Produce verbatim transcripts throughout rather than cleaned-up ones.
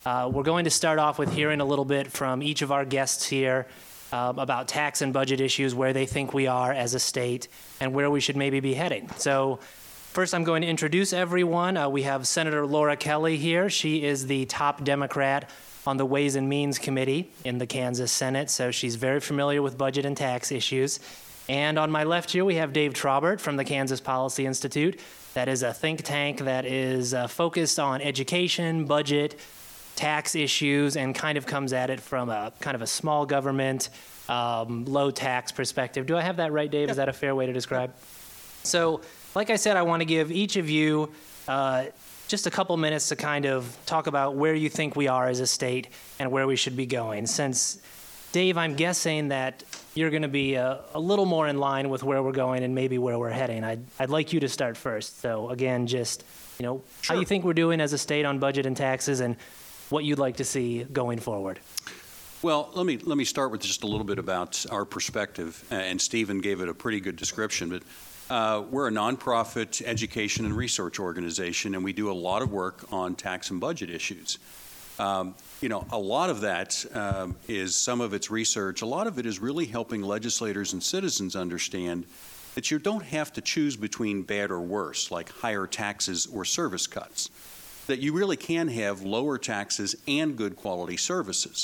Uh, we're going to start off with hearing a little bit from each of our guests here um, about tax and budget issues, where they think we are as a state, and where we should maybe be heading. So first, I'm going to introduce everyone. Uh, we have Senator Laura Kelly here. She is the top Democrat on the Ways and Means Committee in the Kansas Senate, so she's very familiar with budget and tax issues. And on my left here, we have Dave Trabert from the Kansas Policy Institute. That is a think tank that is uh, focused on education, budget, tax issues, and kind of comes at it from a kind of a small government, um, low tax perspective. Do I have that right, Dave? Yep. Is that a fair way to describe? Yep. So, like I said, I want to give each of you uh, just a couple minutes to kind of talk about where you think we are as a state and where we should be going. Since, Dave, I'm guessing that you're going to be a, a little more in line with where we're going and maybe where we're heading. I'd, I'd like you to start first. So, again, just, you know, sure. How you think we're doing as a state on budget and taxes, and what you'd like to see going forward. Well, let me let me start with just a little bit about our perspective, and Stephen gave it a pretty good description. But uh, we're a nonprofit education and research organization, and we do a lot of work on tax and budget issues. Um, you know, a lot of that um, is some of its research. A lot of it is really helping legislators and citizens understand that you don't have to choose between bad or worse, like higher taxes or service cuts. That you really can have lower taxes and good quality services.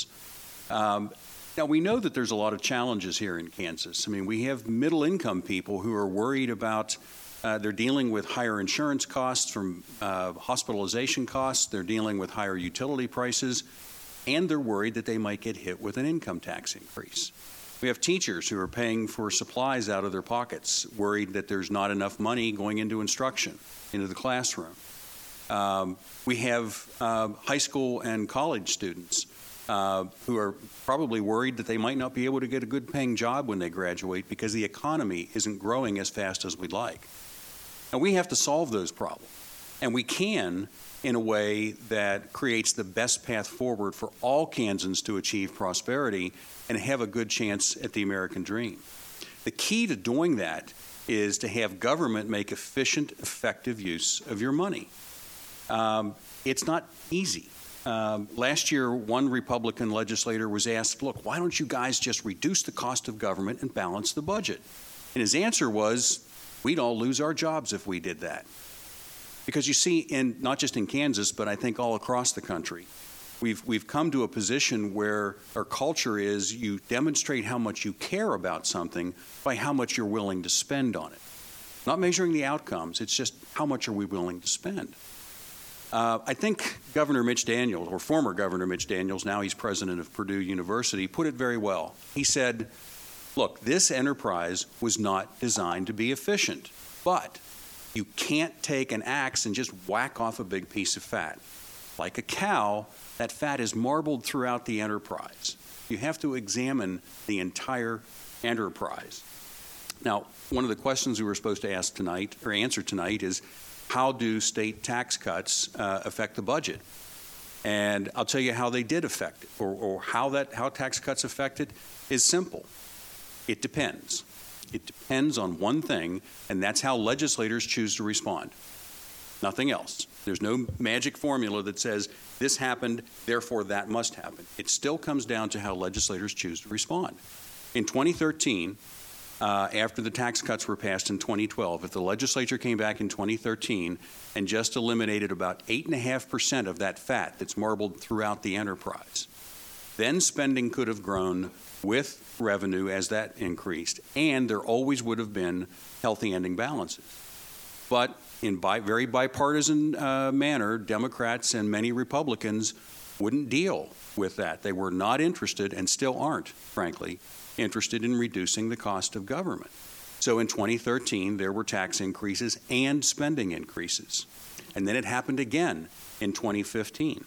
Um, now, we know that there's a lot of challenges here in Kansas. I mean, we have middle income people who are worried about, uh, they're dealing with higher insurance costs from uh, hospitalization costs, they're dealing with higher utility prices, and they're worried that they might get hit with an income tax increase. We have teachers who are paying for supplies out of their pockets, worried that there's not enough money going into instruction, into the classroom. Um, we have uh, high school and college students uh, who are probably worried that they might not be able to get a good paying job when they graduate because the economy isn't growing as fast as we'd like. And we have to solve those problems. And we can in a way that creates the best path forward for all Kansans to achieve prosperity and have a good chance at the American dream. The key to doing that is to have government make efficient, effective use of your money. Um, it's not easy. Um, last year, one Republican legislator was asked, look, why don't you guys just reduce the cost of government and balance the budget? And his answer was, we'd all lose our jobs if we did that. Because you see, in not just in Kansas, but I think all across the country, we've, we've come to a position where our culture is you demonstrate how much you care about something by how much you're willing to spend on it. Not measuring the outcomes, it's just how much are we willing to spend. Uh, I think Governor Mitch Daniels, or former Governor Mitch Daniels, now he's president of Purdue University, put it very well. He said, look, this enterprise was not designed to be efficient, but you can't take an axe and just whack off a big piece of fat. Like a cow, that fat is marbled throughout the enterprise. You have to examine the entire enterprise. Now, one of the questions we were supposed to ask tonight, or answer tonight, is how do state tax cuts uh, affect the budget? And I'll tell you how they did affect it, or, or how that how tax cuts affect it is simple. It depends. It depends on one thing, and that's how legislators choose to respond. Nothing else. There's no magic formula that says this happened, therefore that must happen. It still comes down to how legislators choose to respond. In twenty thirteen, Uh, after the tax cuts were passed in twenty twelve, if the legislature came back in twenty thirteen and just eliminated about eight point five percent of that fat that's marbled throughout the enterprise, then spending could have grown with revenue as that increased, and there always would have been healthy ending balances. But in bi- very bipartisan uh, manner, Democrats and many Republicans wouldn't deal with that. They were not interested, and still aren't, frankly, interested in reducing the cost of government. So in twenty thirteen, there were tax increases and spending increases. And then it happened again in twenty fifteen.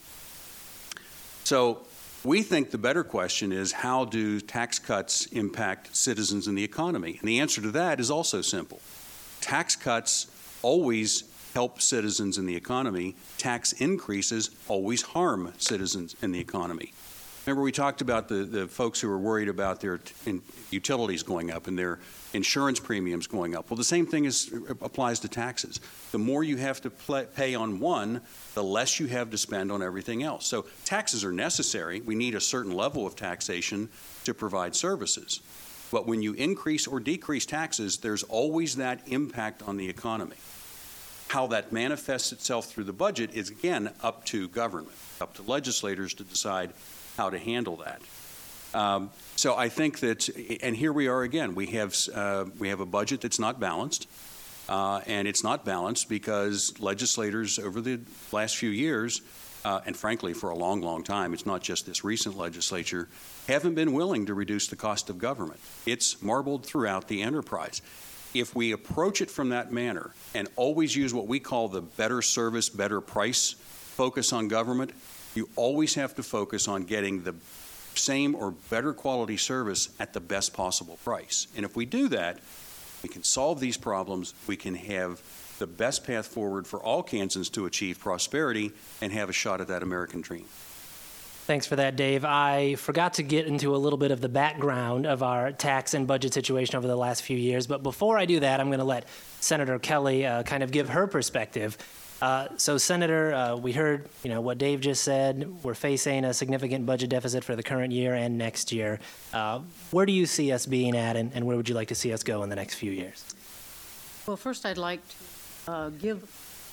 So we think the better question is, how do tax cuts impact citizens and the economy? And the answer to that is also simple. Tax cuts always help citizens in the economy. Tax increases always harm citizens in the economy. Remember, we talked about the, the folks who are worried about their t- in utilities going up and their insurance premiums going up. Well, the same thing is, applies to taxes. The more you have to pl- pay on one, the less you have to spend on everything else. So taxes are necessary. We need a certain level of taxation to provide services. But when you increase or decrease taxes, there's always that impact on the economy. How that manifests itself through the budget is, again, up to government, up to legislators to decide how to handle that. Um, so I think that, and here we are again, we have, uh, we have a budget that's not balanced, uh, and it's not balanced because legislators over the last few years, uh, and frankly for a long, long time, it's not just this recent legislature, haven't been willing to reduce the cost of government. It's marbled throughout the enterprise. If we approach it from that manner and always use what we call the better service, better price focus on government, you always have to focus on getting the same or better quality service at the best possible price. And if we do that, we can solve these problems. We can have the best path forward for all Kansans to achieve prosperity and have a shot at that American dream. Thanks for that, Dave. I forgot to get into a little bit of the background of our tax and budget situation over the last few years, but before I do that, I'm going to let Senator Kelly uh, kind of give her perspective. Uh, so, Senator, uh, we heard, you know, what Dave just said. We're facing a significant budget deficit for the current year and next year. Uh, where do you see us being at, and, and where would you like to see us go in the next few years? Well, first I'd like to uh, give.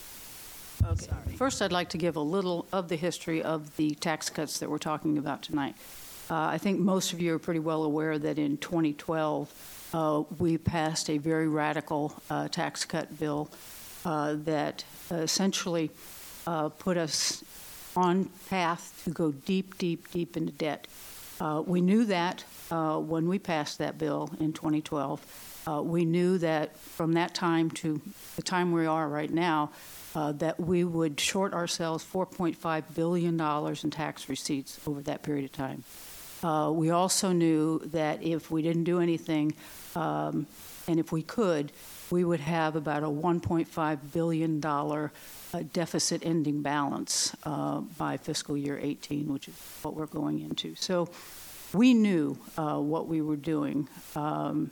Okay. Sorry. First, I'd like to give a little of the history of the tax cuts that we're talking about tonight. Uh, I think most of you are pretty well aware that in twenty twelve uh, we passed a very radical uh, tax cut bill uh, that essentially uh, put us on path to go deep, deep, deep into debt. Uh, we knew that uh, when we passed that bill in twenty twelve. Uh, we knew that from that time to the time we are right now, uh, that we would short ourselves four point five billion dollars in tax receipts over that period of time. Uh, we also knew that if we didn't do anything, um, and if we could, we would have about a one point five billion dollars uh, deficit ending balance uh, by fiscal year eighteen, which is what we're going into. So we knew uh, what we were doing. Um,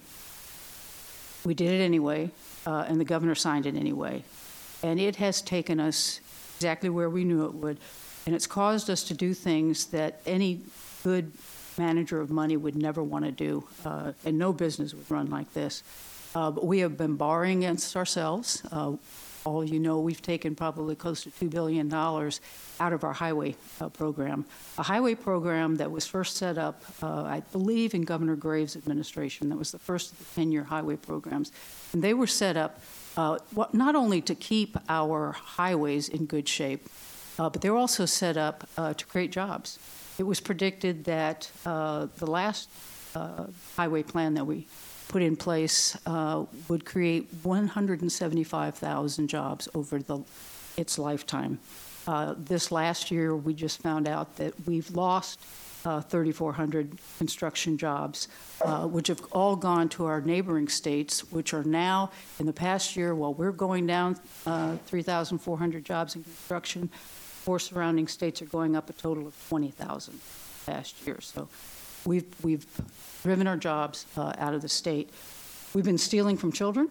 we did it anyway, uh, and the governor signed it anyway. And it has taken us exactly where we knew it would, and it's caused us to do things that any good manager of money would never want to do, uh, and no business would run like this. Uh, but we have been borrowing against ourselves. Uh, all you know, we've taken probably close to two billion dollars out of our highway uh, program. A highway program that was first set up, uh, I believe, in Governor Graves' administration. That was the first of the ten-year highway programs. And they were set up uh, not only to keep our highways in good shape, uh, but they were also set up uh, to create jobs. It was predicted that uh, the last uh, highway plan that we put in place uh, would create one hundred seventy-five thousand jobs over the, its lifetime. Uh, this last year, we just found out that we've lost uh, thirty-four hundred construction jobs, uh, which have all gone to our neighboring states, which are now, in the past year, while we're going down uh, three thousand four hundred jobs in construction, four surrounding states are going up a total of twenty thousand last year. So we've, we've driven our jobs uh, out of the state. We've been stealing from children.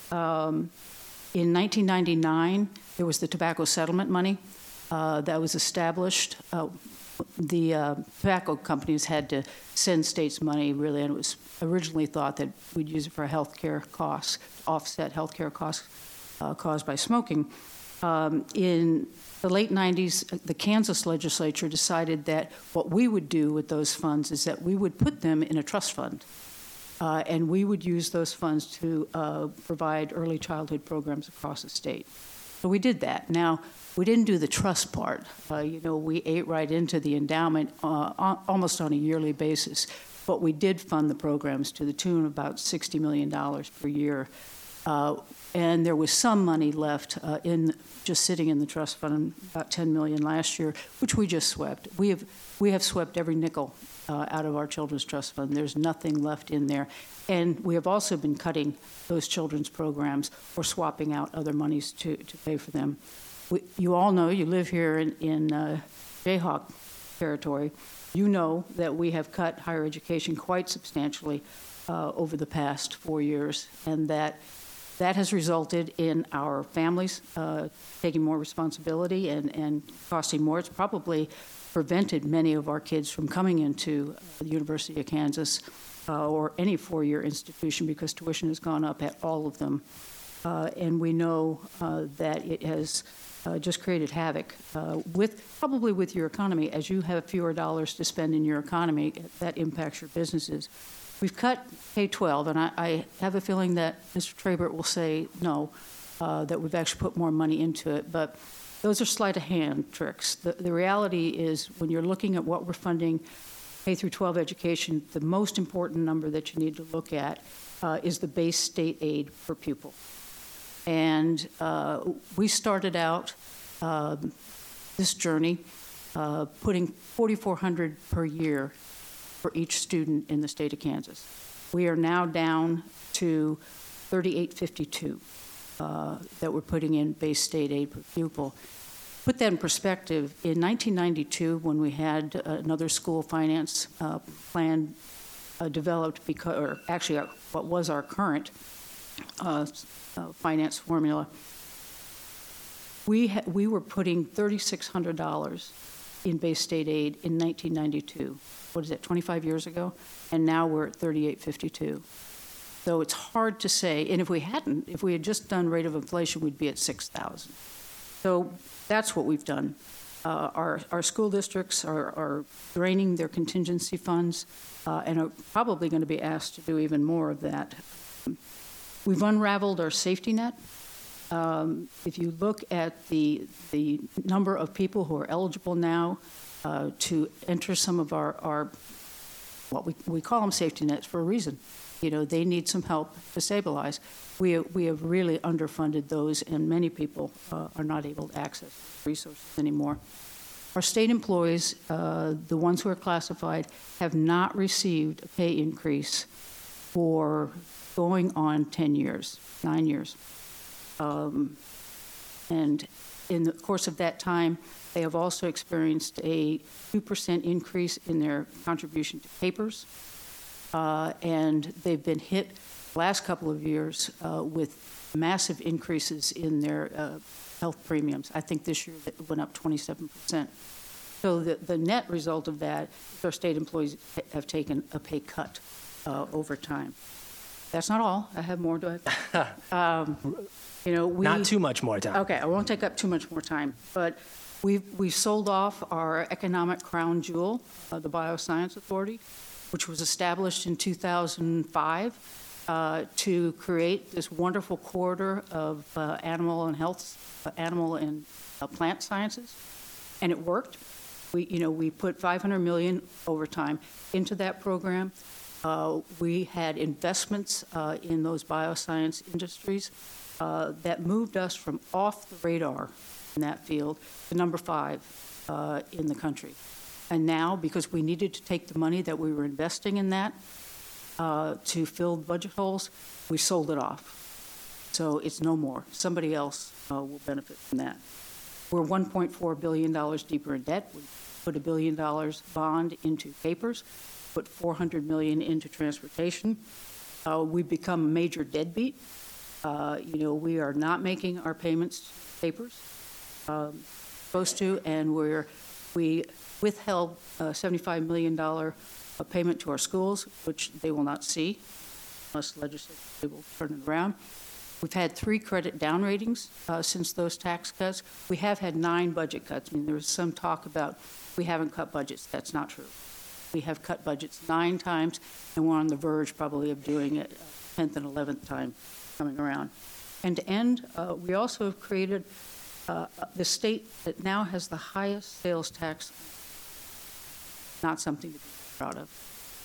Um, in nineteen ninety-nine, there was the tobacco settlement money uh, that was established. Uh, the uh, tobacco companies had to send states money, really, and it was originally thought that we'd use it for health care costs, to offset health care costs uh, caused by smoking. Um, in the late nineties, the Kansas legislature decided that what we would do with those funds is that we would put them in a trust fund, uh, and we would use those funds to uh, provide early childhood programs across the state. So we did that. Now, we didn't do the trust part. Uh, you know, we ate right into the endowment uh, almost on a yearly basis, but we did fund the programs to the tune of about sixty million dollars per year. Uh, and there was some money left uh, in just sitting in the trust fund, about ten million dollars last year, which we just swept. We have we have swept every nickel uh, out of our children's trust fund. There's nothing left in there, and we have also been cutting those children's programs or swapping out other monies to to pay for them. We, you all know, you live here in, in uh, Jayhawk. territory, you know that we have cut higher education quite substantially uh, over the past four years, and that that has resulted in our families uh, taking more responsibility and, and costing more. It's probably prevented many of our kids from coming into the University of Kansas uh, or any four-year institution because tuition has gone up at all of them. Uh, and we know uh, that it has uh, just created havoc uh, with, probably with your economy. As you have fewer dollars to spend in your economy, that impacts your businesses. We've cut K twelve, and I, I have a feeling that Mister Trabert will say no, uh, that we've actually put more money into it, but those are sleight of hand tricks. The, the reality is when you're looking at what we're funding K through twelve education, the most important number that you need to look at uh, is the base state aid per pupil. And uh, we started out uh, this journey uh, putting forty-four hundred dollars per year for each student in the state of Kansas. We are now down to thirty-eight fifty-two uh, that we're putting in base state aid per pupil. Put that in perspective, in nineteen ninety-two, when we had another school finance uh, plan uh, developed, because, or actually our, what was our current uh, uh, finance formula, we, ha we were putting thirty-six hundred dollars in base state aid in nineteen ninety-two. What is it, twenty-five years ago? And now we're at thirty-eight fifty-two. So it's hard to say, and if we hadn't, if we had just done rate of inflation, we'd be at six thousand. So that's what we've done. Uh, our, our school districts are, are draining their contingency funds uh, and are probably going to be asked to do even more of that. We've unraveled our safety net. Um, if you look at the, the number of people who are eligible now uh, to enter some of our, our what we, we call them safety nets for a reason. You know, they need some help to stabilize. We, we have really underfunded those, and many people uh, are not able to access resources anymore. Our state employees, uh, the ones who are classified, have not received a pay increase for going on ten years, nine years. Um, and in the course of that time, they have also experienced a two percent increase in their contribution to papers. Uh, and they've been hit the last couple of years uh, with massive increases in their uh, health premiums. I think this year it went up twenty-seven percent. So the, the net result of that is our state employees have taken a pay cut uh, over time. That's not all. I have more. Do I? um, you know, we, Not too much more time. Okay, I won't take up too much more time, but we've, we've sold off our economic crown jewel, uh, the Bioscience Authority, which was established in two thousand five uh, to create this wonderful corridor of uh, animal and health, uh, animal and uh, plant sciences, and it worked. We, you know, we put five hundred million dollars over time into that program. Uh, we had investments uh, in those bioscience industries uh, that moved us from off the radar in that field to number five uh, in the country. And now, because we needed to take the money that we were investing in that uh, to fill budget holes, we sold it off. So it's no more. Somebody else uh, will benefit from that. We're one point four billion dollars deeper in debt. We put a billion dollars bond into papers, put four hundred million dollars into transportation. Uh, we've become a major deadbeat. Uh, you know, we are not making our payments to papers, um, supposed to, and we're, we withheld a seventy-five million dollars payment to our schools, which they will not see unless the legislature will turn it around. We've had three credit down ratings uh, since those tax cuts. We have had nine budget cuts. I mean, there was some talk about we haven't cut budgets. That's not true. We have cut budgets nine times, and we're on the verge probably of doing it tenth and eleventh time coming around. And to end, uh, we also have created uh, the state that now has the highest sales tax, not something to be proud of.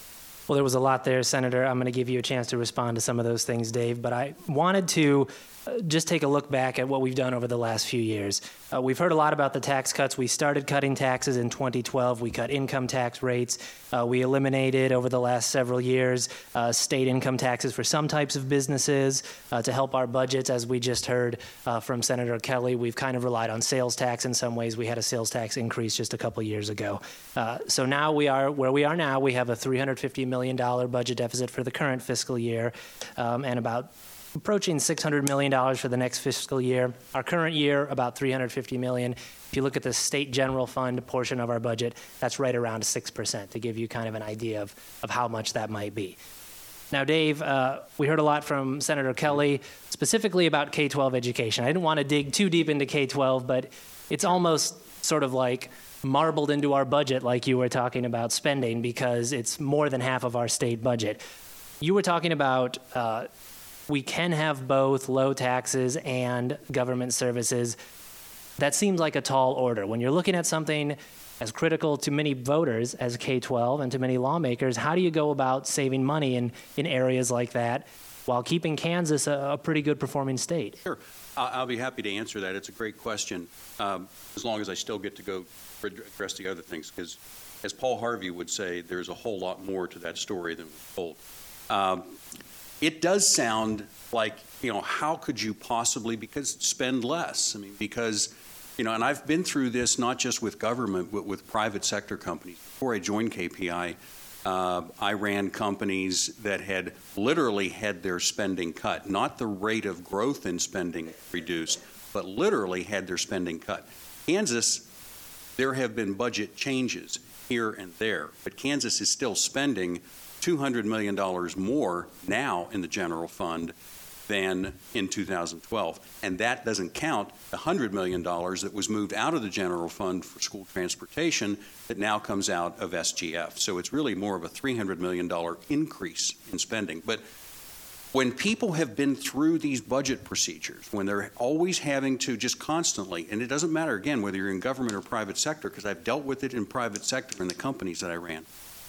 Well, there was a lot there, Senator. I'm going to give you a chance to respond to some of those things, Dave, but I wanted to uh, just take a look back at what we've done over the last few years. Uh, we've heard a lot about the tax cuts. We started cutting taxes in twenty twelve. We cut income tax rates. Uh, we eliminated over the last several years uh, state income taxes for some types of businesses uh, to help our budgets. As we just heard uh, from Senator Kelly, we've kind of relied on sales tax in some ways. We had a sales tax increase just a couple years ago. Uh, so now we are where we are now. We have a three hundred fifty million dollars budget deficit for the current fiscal year um, and about approaching six hundred million dollars for the next fiscal year. Our current year, about three hundred fifty million dollars. If you look at the state general fund portion of our budget, that's right around six percent, to give you kind of an idea of, of how much that might be. Now, Dave, uh, we heard a lot from Senator Kelly, specifically about K twelve education. I didn't want to dig too deep into K twelve, but it's almost sort of like marbled into our budget, like you were talking about spending, because it's more than half of our state budget. You were talking about uh, we can have both low taxes and government services. That seems like a tall order. When you're looking at something as critical to many voters as K twelve and to many lawmakers, how do you go about saving money in, in areas like that while keeping Kansas a, a pretty good performing state? Sure. I'll be happy to answer that. It's a great question, um, as long as I still get to go address the other things, because as Paul Harvey would say, there's a whole lot more to that story than was told. Um, it does sound like, you know, how could you possibly, because spend less? I mean, because, you know, and I've been through this not just with government, but with private sector companies. Before I joined K P I, uh, I ran companies that had literally had their spending cut, not the rate of growth in spending reduced, but literally had their spending cut. Kansas, there have been budget changes here and there, but Kansas is still spending two hundred million dollars more now in the general fund than in two thousand twelve. And that doesn't count the one hundred million dollars that was moved out of the general fund for school transportation that now comes out of S G F. So it's really more of a three hundred million dollars increase in spending. But when people have been through these budget procedures, when they're always having to just constantly, and it doesn't matter, again, whether you're in government or private sector, because I've dealt with it in private sector in the companies that I ran,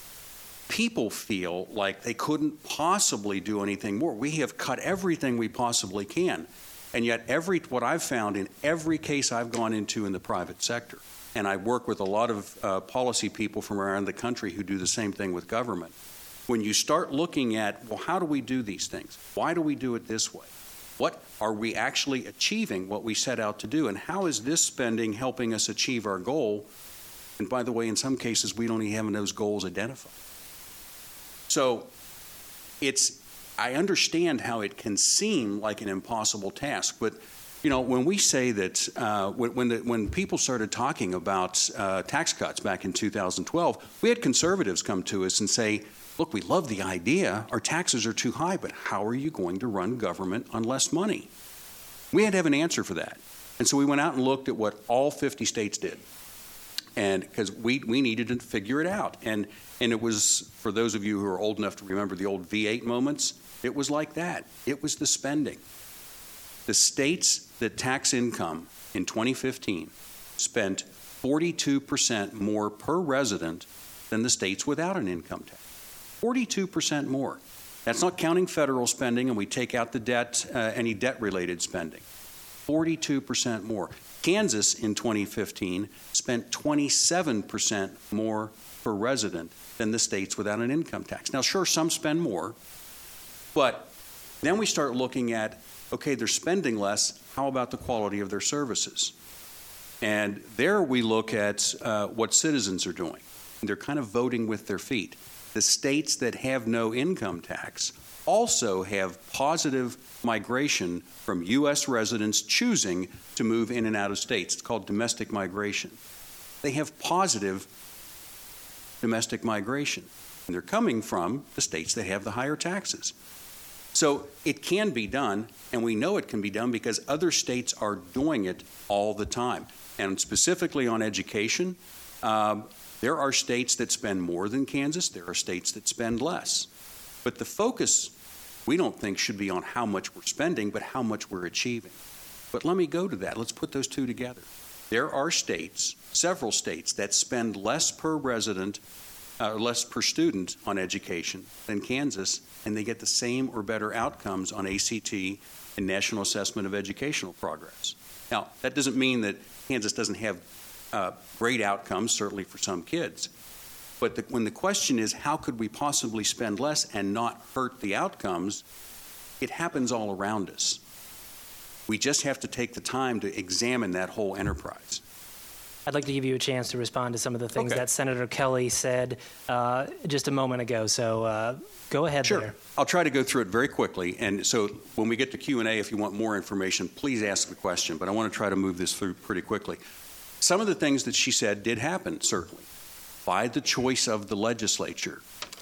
people feel like they couldn't possibly do anything more. We have cut everything we possibly can. And yet every, what I've found in every case I've gone into in the private sector, and I work with a lot of uh, policy people from around the country who do the same thing with government, when you start looking at, well, how do we do these things? Why do we do it this way? What are we actually achieving what we set out to do? And how is this spending helping us achieve our goal? And by the way, in some cases, we don't even have those goals identified. So it's, I understand how it can seem like an impossible task, but you know, when we say that, uh, when when, the, when people started talking about uh, tax cuts back in two thousand twelve, we had conservatives come to us and say, look, we love the idea, our taxes are too high, but how are you going to run government on less money? We had to have an answer for that. And so we went out and looked at what all fifty states did. And because we, we needed to figure it out. And, and it was, for those of you who are old enough to remember the old V eight moments, it was like that. It was the spending. The states that tax income in twenty fifteen spent forty-two percent more per resident than the states without an income tax. forty-two percent more. That's not counting federal spending, and we take out the debt, uh, any debt-related spending. forty-two percent more. Kansas in twenty fifteen spent twenty-seven percent more per resident than the states without an income tax. Now, sure, some spend more, but then we start looking at, okay, they're spending less, how about the quality of their services? And there we look at uh, what citizens are doing. And they're kind of voting with their feet. The states that have no income tax also have positive migration from U S residents choosing to move in and out of states. It's called domestic migration. They have positive domestic migration, and they're coming from the states that have the higher taxes. So it can be done, and we know it can be done because other states are doing it all the time. And specifically on education, um, there are states that spend more than Kansas. There are states that spend less. But the focus, we don't think, should be on how much we're spending, but how much we're achieving. But let me go to that. Let's put those two together. There are states, several states, that spend less per resident uh, less per student on education than Kansas, and they get the same or better outcomes on A C T and National Assessment of Educational Progress. Now, that doesn't mean that Kansas doesn't have uh, great outcomes, certainly for some kids. But the, when the question is, how could we possibly spend less and not hurt the outcomes, it happens all around us. We just have to take the time to examine that whole enterprise. I'd like to give you a chance to respond to some of the things Okay. that Senator Kelly said uh, just a moment ago. So uh, go ahead Sure. there. I'll try to go through it very quickly. And so when we get to Q and A, if you want more information, please ask the question. But I want to try to move this through pretty quickly. Some of the things that she said did happen, certainly, by the choice of the legislature.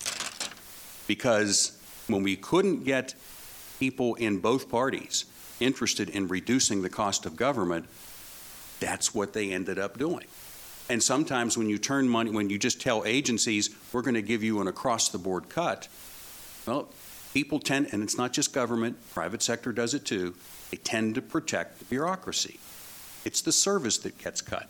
Because when we couldn't get people in both parties interested in reducing the cost of government, that's what they ended up doing. And sometimes when you turn money, when you just tell agencies, we're going to give you an across-the-board cut, well, people tend, and it's not just government, private sector does it too, they tend to protect the bureaucracy. It's the service that gets cut.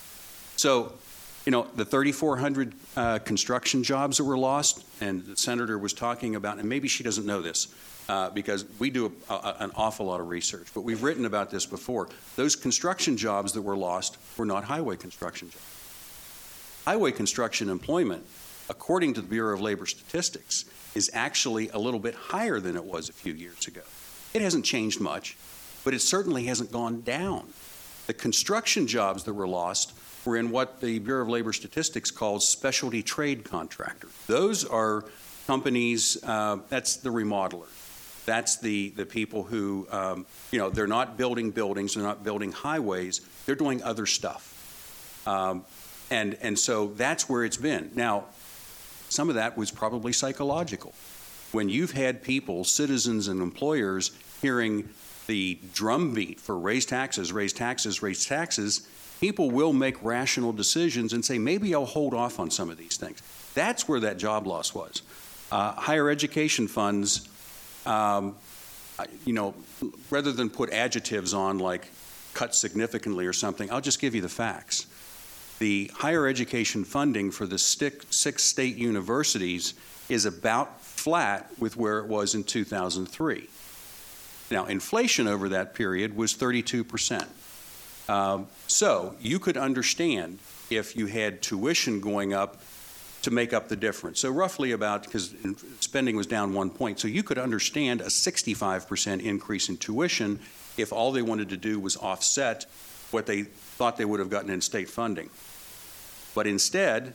So, you know, the thirty-four hundred uh, construction jobs that were lost, and the senator was talking about, and maybe she doesn't know this, uh, because we do a, a, an awful lot of research, but we've written about this before. Those construction jobs that were lost were not highway construction jobs. Highway construction employment, according to the Bureau of Labor Statistics, is actually a little bit higher than it was a few years ago. It hasn't changed much, but it certainly hasn't gone down. The construction jobs that were lost were in what the Bureau of Labor Statistics calls specialty trade contractors. Those are companies, uh, that's the remodeler. That's the, the people who, um, you know, they're not building buildings, they're not building highways, they're doing other stuff. Um, and, and so that's where it's been. Now, some of that was probably psychological. When you've had people, citizens and employers, hearing the drumbeat for raise taxes, raise taxes, raise taxes, people will make rational decisions and say, maybe I'll hold off on some of these things. That's where that job loss was. Uh, higher education funds, um, you know, rather than put adjectives on like cut significantly or something, I'll just give you the facts. The higher education funding for the six state universities is about flat with where it was in two thousand three. Now, inflation over that period was thirty-two percent. Um, so you could understand if you had tuition going up to make up the difference. So roughly about, because spending was down one point, so you could understand a sixty-five percent increase in tuition if all they wanted to do was offset what they thought they would have gotten in state funding. But instead,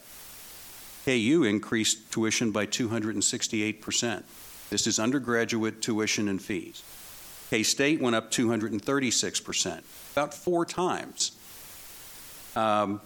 K U increased tuition by two hundred sixty-eight percent. This is undergraduate tuition and fees. K-State went up two hundred thirty-six percent, about four times. Um,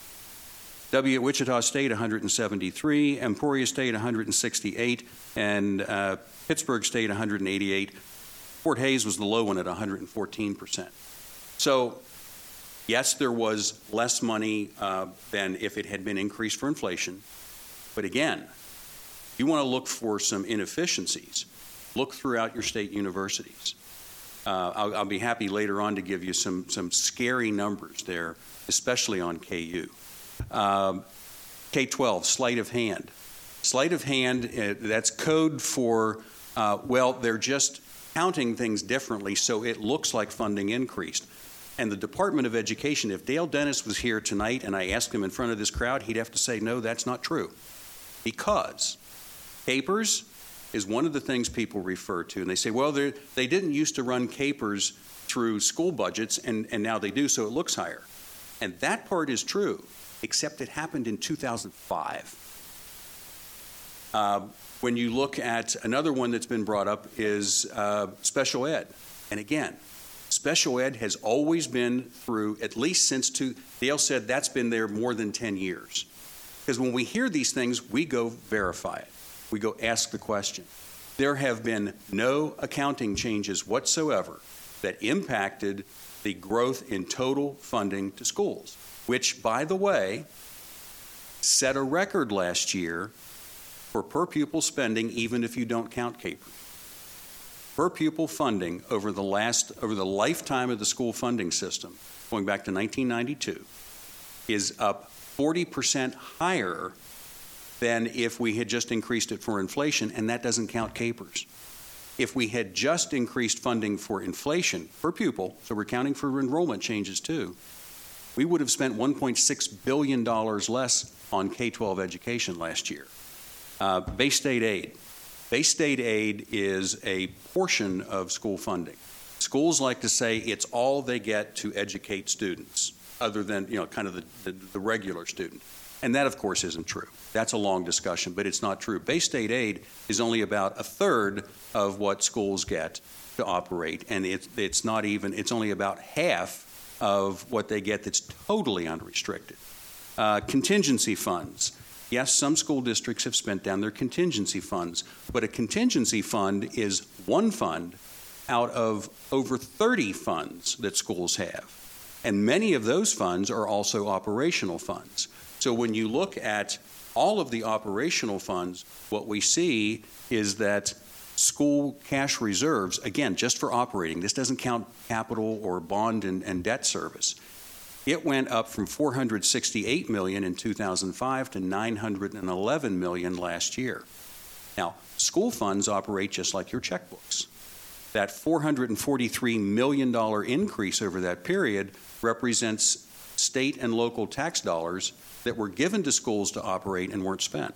W at Wichita State, one hundred seventy-three, Emporia State, one hundred sixty-eight, and uh, Pittsburgh State, one hundred eighty-eight. Fort Hays was the low one at one hundred fourteen percent. So, yes, there was less money uh, than if it had been increased for inflation. But again, you want to look for some inefficiencies. Look throughout your state universities. Uh, I'll, I'll be happy later on to give you some, some scary numbers there, especially on K U. Um, K twelve, sleight of hand. Sleight of hand, uh, that's code for, uh, well, they're just counting things differently so it looks like funding increased. And the Department of Education, if Dale Dennis was here tonight and I asked him in front of this crowd, he'd have to say, no, that's not true. Because capers is one of the things people refer to. And they say, well, they didn't used to run capers through school budgets, and, and now they do, so it looks higher. And that part is true, except it happened in two thousand five. Uh, when you look at another one that's been brought up is uh, special ed. And again, special ed has always been through, at least since two, Dale said that's been there more than ten years. Because when we hear these things, we go verify it. We go ask the question. There have been no accounting changes whatsoever that impacted the growth in total funding to schools, which, by the way, set a record last year for per pupil spending, even if you don't count capers. Per pupil funding over the last, over the lifetime of the school funding system, going back to nineteen ninety-two, is up forty percent higher than if we had just increased it for inflation, and that doesn't count capers. If we had just increased funding for inflation per pupil, so we're counting for enrollment changes too, we would have spent one point six billion dollars less on K twelve education last year. Uh, Bay State aid. Bay State aid is a portion of school funding. Schools like to say it's all they get to educate students, other than, you know, kind of the, the, the regular student. And that, of course, isn't true. That's a long discussion, but it's not true. Bay State aid is only about a third of what schools get to operate, and it's, it's not even, it's only about half of what they get that's totally unrestricted. Uh, contingency funds. Yes, some school districts have spent down their contingency funds, but a contingency fund is one fund out of over thirty funds that schools have. And many of those funds are also operational funds. So when you look at all of the operational funds, what we see is that school cash reserves, again, just for operating, this doesn't count capital or bond and, and debt service, it went up from four hundred sixty-eight million dollars in two thousand five to nine hundred eleven million dollars last year. Now, school funds operate just like your checkbooks. That four hundred forty-three million dollars increase over that period represents state and local tax dollars that were given to schools to operate and weren't spent.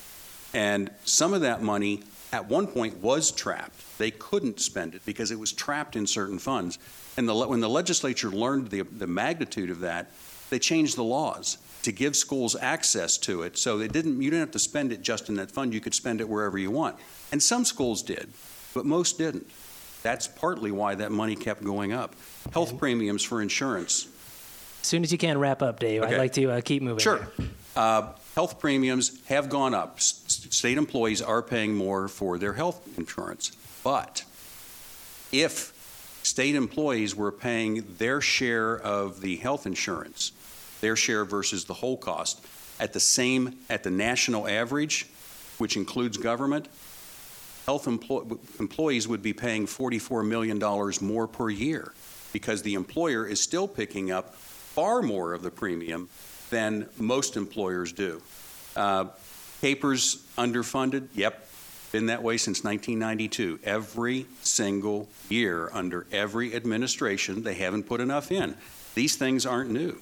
And some of that money at one point was trapped. They couldn't spend it because it was trapped in certain funds. And the, when the legislature learned the, the magnitude of that, they changed the laws to give schools access to it. So they didn't, you didn't have to spend it just in that fund. You could spend it wherever you want. And some schools did, but most didn't. That's partly why that money kept going up. Health premiums for insurance. As soon as you can, wrap up, Dave. Okay. I'd like to uh, keep moving. Sure. Uh, health premiums have gone up. S- state employees are paying more for their health insurance. But if state employees were paying their share of the health insurance, their share versus the whole cost, at the same, at the national average, which includes government, health employ- employees would be paying forty-four million dollars more per year because the employer is still picking up far more of the premium than most employers do. Uh, CAPERS underfunded? Yep, been that way since nineteen ninety-two. Every single year under every administration, they haven't put enough in. These things aren't new.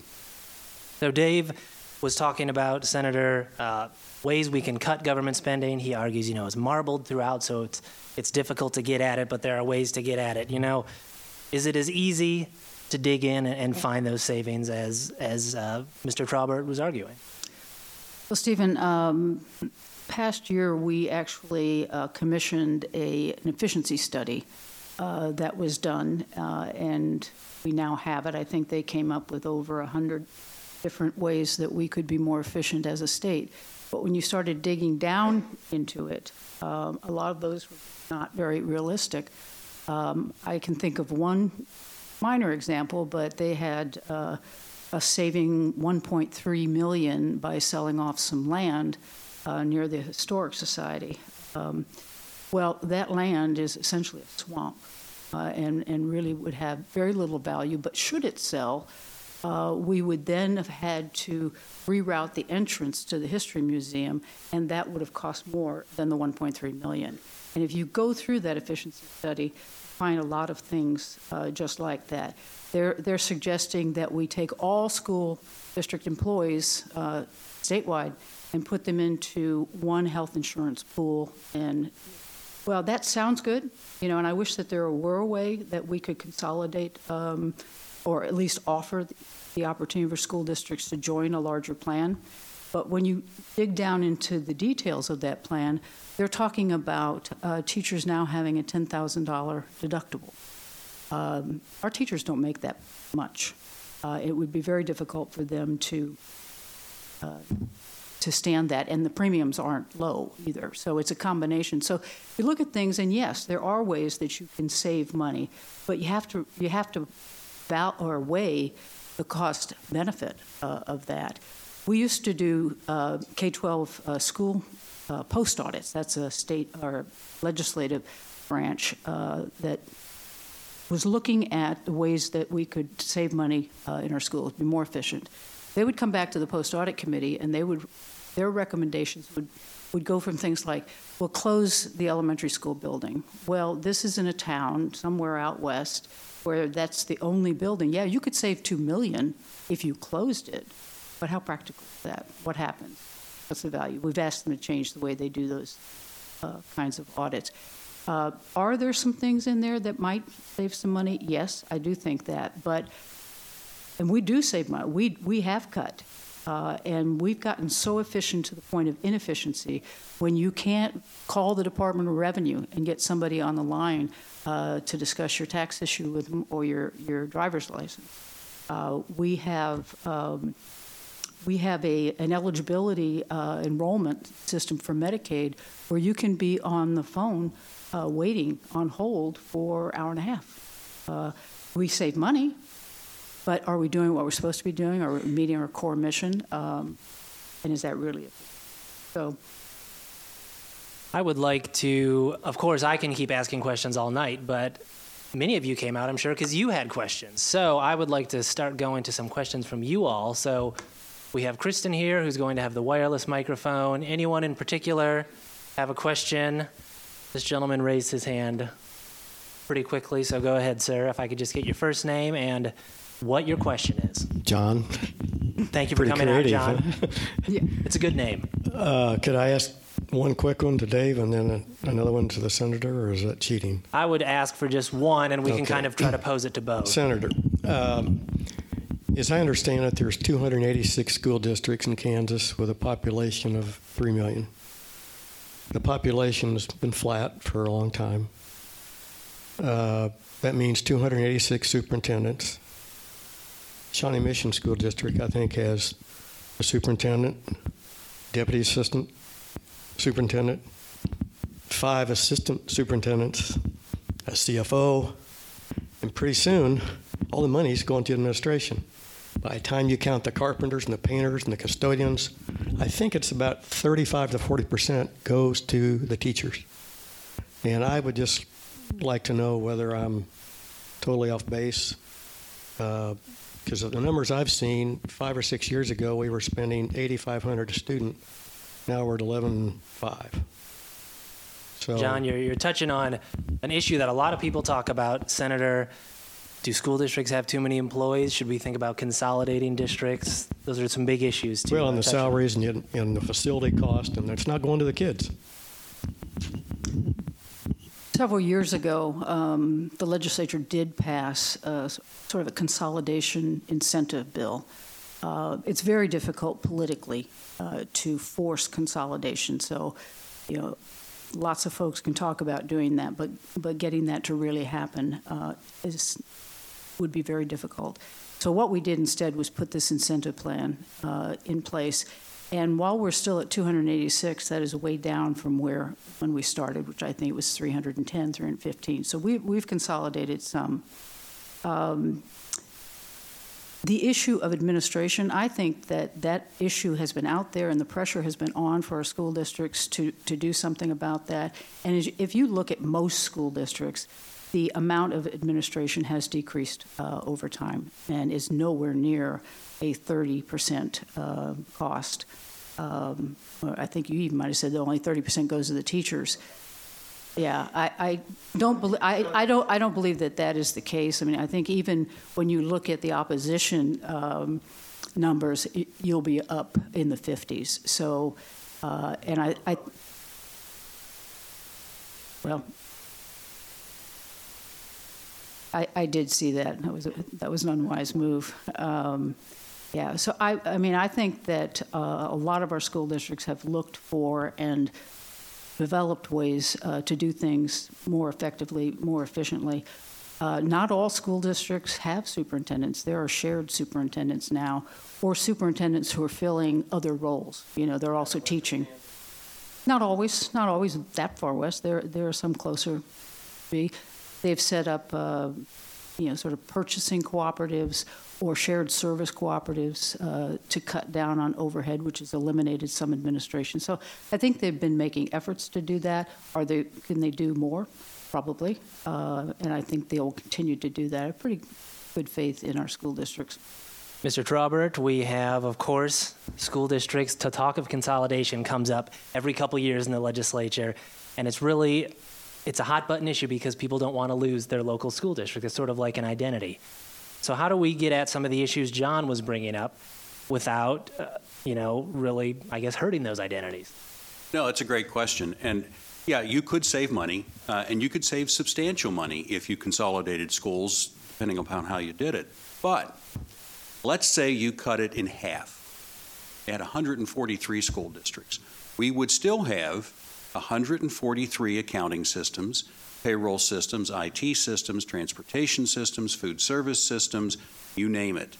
So Dave was talking about, Senator, uh, ways we can cut government spending. He argues, you know, it's marbled throughout, so it's it's difficult to get at it, but there are ways to get at it. You know, is it as easy to dig in and find those savings as as uh, Mister Traubert was arguing? Well, Stephen, um, past year we actually uh, commissioned a, an efficiency study uh, that was done, uh, and we now have it. I think they came up with over a hundred different ways that we could be more efficient as a state. But when you started digging down into it, um, a lot of those were not very realistic. Um, I can think of one minor example, but they had uh, a saving one point three million dollars by selling off some land uh, near the Historic Society. Um, well, that land is essentially a swamp uh, and, and really would have very little value, but should it sell, Uh, we would then have had to reroute the entrance to the History Museum, and that would have cost more than the one point three million dollars. And if you go through that efficiency study, you find a lot of things uh, just like that. They're, they're suggesting that we take all school district employees uh, statewide and put them into one health insurance pool. And, well, that sounds good, you know, and I wish that there were a way that we could consolidate um, or at least offer the opportunity for school districts to join a larger plan. But when you dig down into the details of that plan, they're talking about uh, teachers now having a ten thousand dollars deductible. Um, our teachers don't make that much. Uh, it would be very difficult for them to uh, to stand that, and the premiums aren't low either. So it's a combination. So you look at things, and yes, there are ways that you can save money, but you have to you have to val- or weigh the cost benefit uh, of that. We used to do uh, K twelve uh, school uh, post audits. That's a state or legislative branch uh, that was looking at the ways that we could save money uh, in our schools, be more efficient. They would come back to the post audit committee and they would their recommendations would, would go from things like, well, close the elementary school building. Well, this is in a town somewhere out west where that's the only building. Yeah, you could save two million dollars if you closed it, but how practical is that? What happens? What's the value? We've asked them to change the way they do those uh, kinds of audits. Uh, are there some things in there that might save some money? Yes, I do think that. But, and we do save money. We, we have cut. Uh, and we've gotten so efficient to the point of inefficiency when you can't call the Department of Revenue and get somebody on the line uh, to discuss your tax issue with them or your, your driver's license. Uh, we have um, we have a an eligibility uh, enrollment system for Medicaid where you can be on the phone uh, waiting on hold for an hour and a half. Uh, we save money. But are we doing what we're supposed to be doing? Are we meeting our core mission? Um, and is that really it? So, I would like to, of course, I can keep asking questions all night, but many of you came out, I'm sure, because you had questions. So I would like to start going to some questions from you all. So we have Kristen here, who's going to have the wireless microphone. Anyone in particular have a question? This gentleman raised his hand pretty quickly, so go ahead, sir. If I could just get your first name and what your question is. John. Thank you for Pretty coming creative, out, John. huh? yeah. It's a good name. Uh, could I ask one quick one to Dave and then a, another one to the senator, or is that cheating? I would ask for just one, and we Okay. can kind of try to pose it to both. Senator, um, as I understand it, there's two hundred eighty-six school districts in Kansas with a population of three million. The population has been flat for a long time. Uh, that means two hundred eighty-six superintendents. Shawnee Mission School District, I think, has a superintendent, deputy assistant superintendent, five assistant superintendents, a C F O, and pretty soon, all the money's going to administration. By the time you count the carpenters and the painters and the custodians, I think it's about thirty-five to forty percent goes to the teachers. And I would just like to know whether I'm totally off base. Uh, Because of the numbers I've seen, five or six years ago, we were spending eighty-five hundred dollars a student. Now we're at eleven five. So, John, you're, you're touching on an issue that a lot of people talk about. Senator, do school districts have too many employees? Should we think about consolidating districts? Those are some big issues, too. well, and the touch on. salaries and, and the facility cost, and it's not going to the kids. Several years ago, um, the legislature did pass uh, sort of a consolidation incentive bill. Uh, it's very difficult politically uh, to force consolidation. So, you know, lots of folks can talk about doing that, but but getting that to really happen uh, is would be very difficult. So what we did instead was put this incentive plan uh, in place. And while we're still at two hundred eighty-six, that is way down from where when we started, which I think it was three hundred ten, three hundred fifteen. So we, we've consolidated some. Um, the issue of administration, I think that that issue has been out there and the pressure has been on for our school districts to, to do something about that. And as, if you look at most school districts, the amount of administration has decreased uh, over time and is nowhere near a thirty percent uh, cost. Um, I think you even might have said that only thirty percent goes to the teachers. Yeah, I, I don't believe I, I don't I don't believe that that is the case. I mean, I think even when you look at the opposition um, numbers, it, you'll be up in the fifties. So, uh, and I, I well. I, I did see that. That was a, that was an unwise move. Um, yeah. So I, I mean, I think that uh, a lot of our school districts have looked for and developed ways uh, to do things more effectively, more efficiently. Uh, not all school districts have superintendents. There are shared superintendents now, or superintendents who are filling other roles. You know, they're also teaching. Not always. Not always that far west. There, there are some closer. Be. They've set up, uh, you know, sort of purchasing cooperatives or shared service cooperatives uh, to cut down on overhead, which has eliminated some administration. So I think they've been making efforts to do that. Are they? Can they do more? Probably. Uh, and I think they will continue to do that. I have pretty good faith in our school districts. Mister Traubert, we have, of course, school districts. To talk of consolidation comes up every couple years in the legislature, and it's really, it's a hot button issue because people don't want to lose their local school district. It's sort of like an identity. So how do we get at some of the issues John was bringing up without, uh, you know, really, I guess, hurting those identities? No, that's a great question. And yeah, you could save money, uh, and you could save substantial money if you consolidated schools, depending upon how you did it. But let's say you cut it in half at one hundred forty-three school districts. We would still have one hundred forty-three accounting systems, payroll systems, I T systems, transportation systems, food service systems, you name it,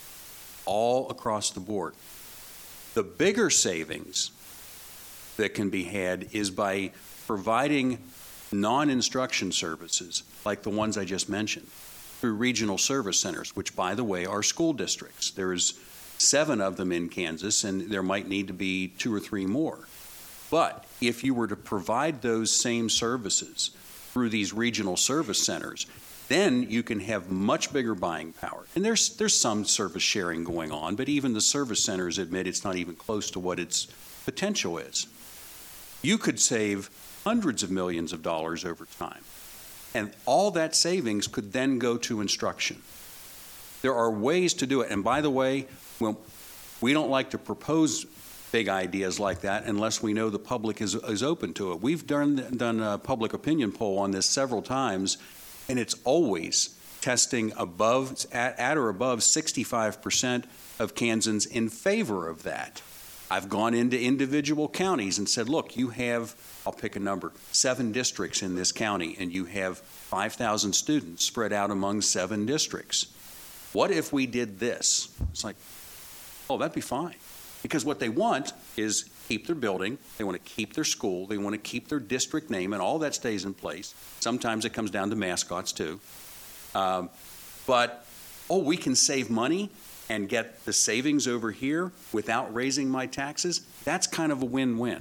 all across the board. The bigger savings that can be had is by providing non-instruction services like the ones I just mentioned through regional service centers, which, by the way, are school districts. There's seven of them in Kansas, and there might need to be two or three more. But if you were to provide those same services through these regional service centers, then you can have much bigger buying power. And there's there's some service sharing going on, but even the service centers admit it's not even close to what its potential is. You could save hundreds of millions of dollars over time. And all that savings could then go to instruction. There are ways to do it. And by the way, well, we don't like to propose big ideas like that unless we know the public is, is open to it. We've done, done a public opinion poll on this several times, and it's always testing above, at, at or above sixty-five percent of Kansans in favor of that. I've gone into individual counties and said, look, you have, I'll pick a number, seven districts in this county, and you have five thousand students spread out among seven districts. What if we did this? It's like, oh, that'd be fine. Because what they want is keep their building, they want to keep their school, they want to keep their district name, and all that stays in place. Sometimes it comes down to mascots, too. Um, but, oh, we can save money and get the savings over here without raising my taxes. That's kind of a win-win.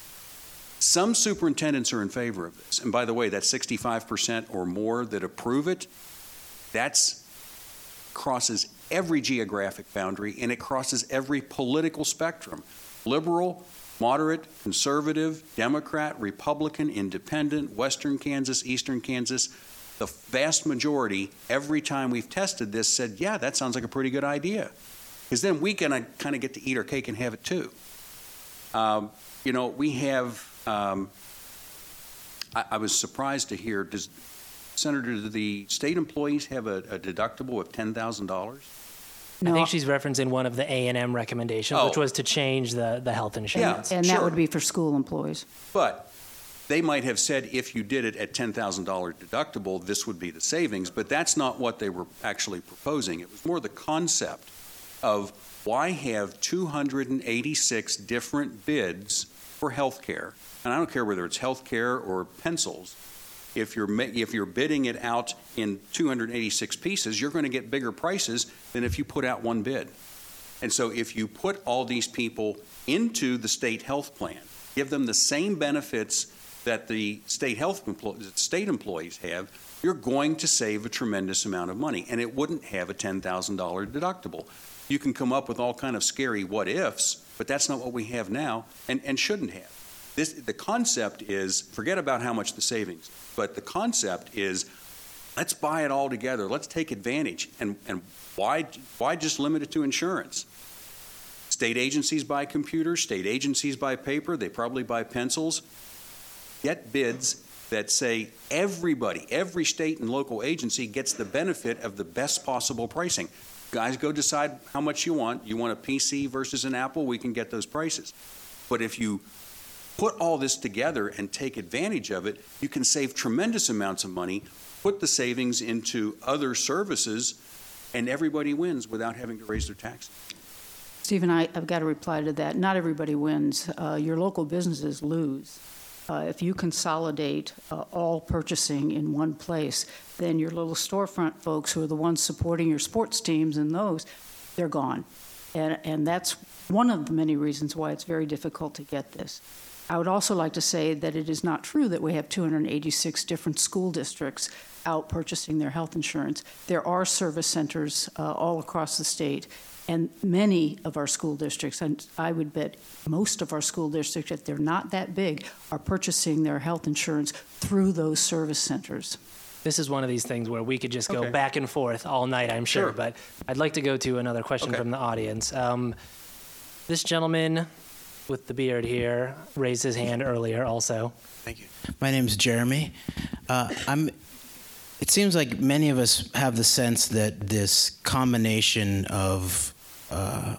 Some superintendents are in favor of this. And by the way, that sixty-five percent or more that approve it, that's crosses every geographic boundary, and it crosses every political spectrum. Liberal, moderate, conservative, Democrat, Republican, independent, Western Kansas, Eastern Kansas. The vast majority, every time we've tested this, said, yeah, that sounds like a pretty good idea. Because then we can kind of get to eat our cake and have it too. Um, you know, we have, um, I, I was surprised to hear, does, Senator, do the state employees have a, a deductible of ten thousand dollars? I think she's referencing one of the A and M recommendations, Oh. which was to change the, the health insurance. And that Sure. would be for school employees. But they might have said if you did it at ten thousand dollars deductible, this would be the savings, but that's not what they were actually proposing. It was more the concept of why have two hundred eighty-six different bids for health care? And I don't care whether it's health care or pencils. If you're, if you're bidding it out in two hundred eighty-six pieces, you're going to get bigger prices than if you put out one bid. And so if you put all these people into the state health plan, give them the same benefits that the state health employees, state employees have, you're going to save a tremendous amount of money, and it wouldn't have a ten thousand dollars deductible. You can come up with all kind of scary what ifs, but that's not what we have now, and, and shouldn't have. This, the concept is, forget about how much the savings, but the concept is, let's buy it all together. Let's take advantage. And, and why, why just limit it to insurance? State agencies buy computers, state agencies buy paper, they probably buy pencils. Get bids that say everybody, every state and local agency gets the benefit of the best possible pricing. Guys, go decide how much you want. You want a P C versus an Apple, we can get those prices. But if you put all this together and take advantage of it, you can save tremendous amounts of money, put the savings into other services, and everybody wins without having to raise their taxes. Stephen, I, I've got to reply to that. Not everybody wins. Uh, your local businesses lose. Uh, if you consolidate uh, all purchasing in one place, then your little storefront folks who are the ones supporting your sports teams and those, they're gone. And, and that's one of the many reasons why it's very difficult to get this. I would also like to say that it is not true that we have two hundred eighty-six different school districts out purchasing their health insurance. There are service centers uh, all across the state, and many of our school districts, and I would bet most of our school districts, if they're not that big, are purchasing their health insurance through those service centers. This is one of these things where we could just go Okay. back and forth all night, I'm sure. Sure. But I'd like to go to another question Okay. from the audience. Um, this gentleman with the beard here raised his hand earlier also. Thank you. My name's Jeremy. Uh, I'm. It seems like many of us have the sense that this combination of uh,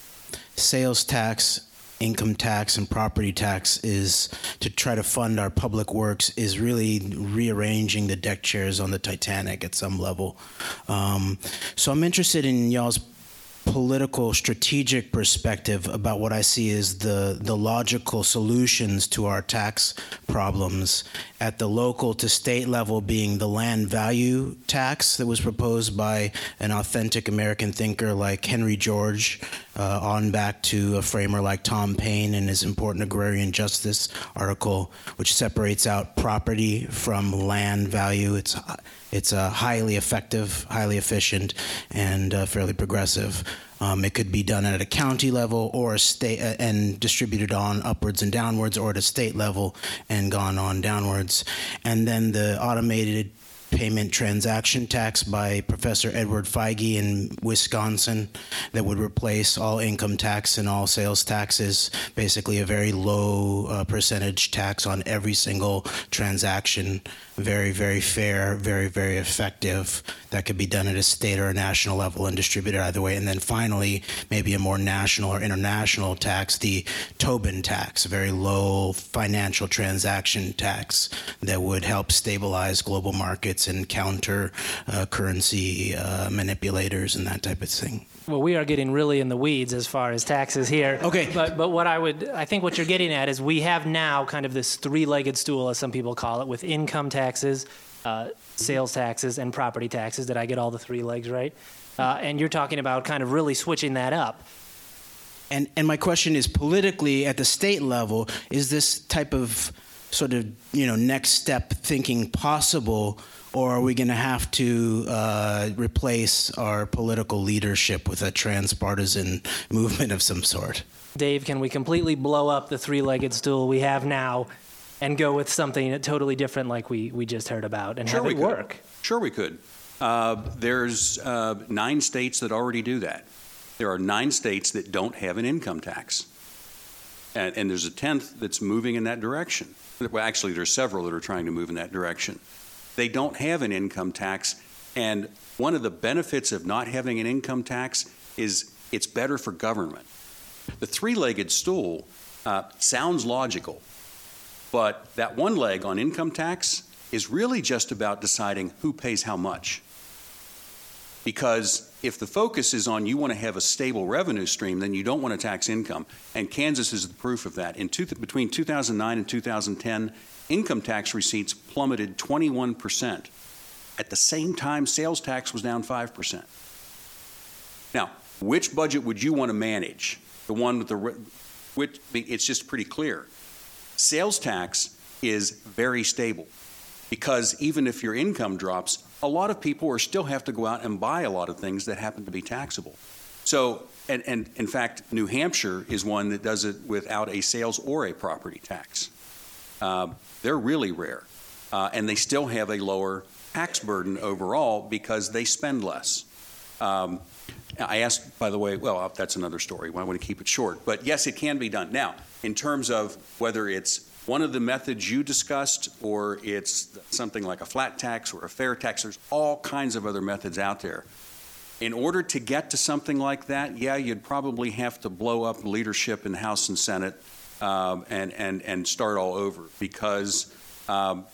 sales tax, income tax, and property tax is to try to fund our public works is really rearranging the deck chairs on the Titanic at some level. Um, so I'm interested in y'all's political strategic perspective about what I see as the, the logical solutions to our tax problems at the local to state level, being the land value tax that was proposed by an authentic American thinker like Henry George, uh, on back to a framer like Tom Paine in his important Agrarian Justice article, which separates out property from land value. It's It's uh, highly effective, highly efficient, and uh, fairly progressive. Um, it could be done at a county level or a state uh, and distributed on upwards and downwards, or at a state level and gone on downwards. And then the automated payment transaction tax by Professor Edward Feige in Wisconsin that would replace all income tax and all sales taxes, basically a very low uh, percentage tax on every single transaction. Very, very fair, very, very effective. That could be done at a state or a national level and distributed either way. And then finally, maybe a more national or international tax, the Tobin tax, a very low financial transaction tax that would help stabilize global markets and counter uh, currency uh, manipulators and that type of thing. Well, we are getting really in the weeds as far as taxes here. Okay. But but what I would I think what you're getting at is we have now kind of this three-legged stool, as some people call it, with income taxes, uh, sales taxes, and property taxes. Did I get all the three legs right? Uh, and you're talking about kind of really switching that up. And and my question is, politically at the state level, is this type of sort of, you know, next step thinking possible, or are we going to have to uh, replace our political leadership with a transpartisan movement of some sort? Dave, can we completely blow up the three-legged stool we have now and go with something totally different like we, we just heard about and Sure have we it could. work? Sure we could. Uh, there's uh, nine states that already do that. There are nine states that don't have an income tax. And, and there's a tenth that's moving in that direction. Well, actually, there's several that are trying to move in that direction. They don't have an income tax, and one of the benefits of not having an income tax is it's better for government. The three-legged stool uh, sounds logical, but that one leg on income tax is really just about deciding who pays how much. Because if the focus is on you want to have a stable revenue stream, then you don't want to tax income. And Kansas is the proof of that. In two, between two thousand nine and two thousand ten, income tax receipts plummeted twenty-one percent. At the same time, sales tax was down five percent. Now, which budget would you want to manage? The one with the, which, it's just pretty clear. Sales tax is very stable because even if your income drops, a lot of people are still have to go out and buy a lot of things that happen to be taxable. So, and, and in fact, New Hampshire is one that does it without a sales or a property tax. Uh, they're really rare, uh, and they still have a lower tax burden overall because they spend less. Um, I asked, by the way, well, that's another story. I want to keep it short. But yes, it can be done. Now, in terms of whether it's one of the methods you discussed or it's something like a flat tax or a fair tax, there's all kinds of other methods out there. In order to get to something like that, yeah, you'd probably have to blow up leadership in the House and Senate um, and, and, and start all over because, um,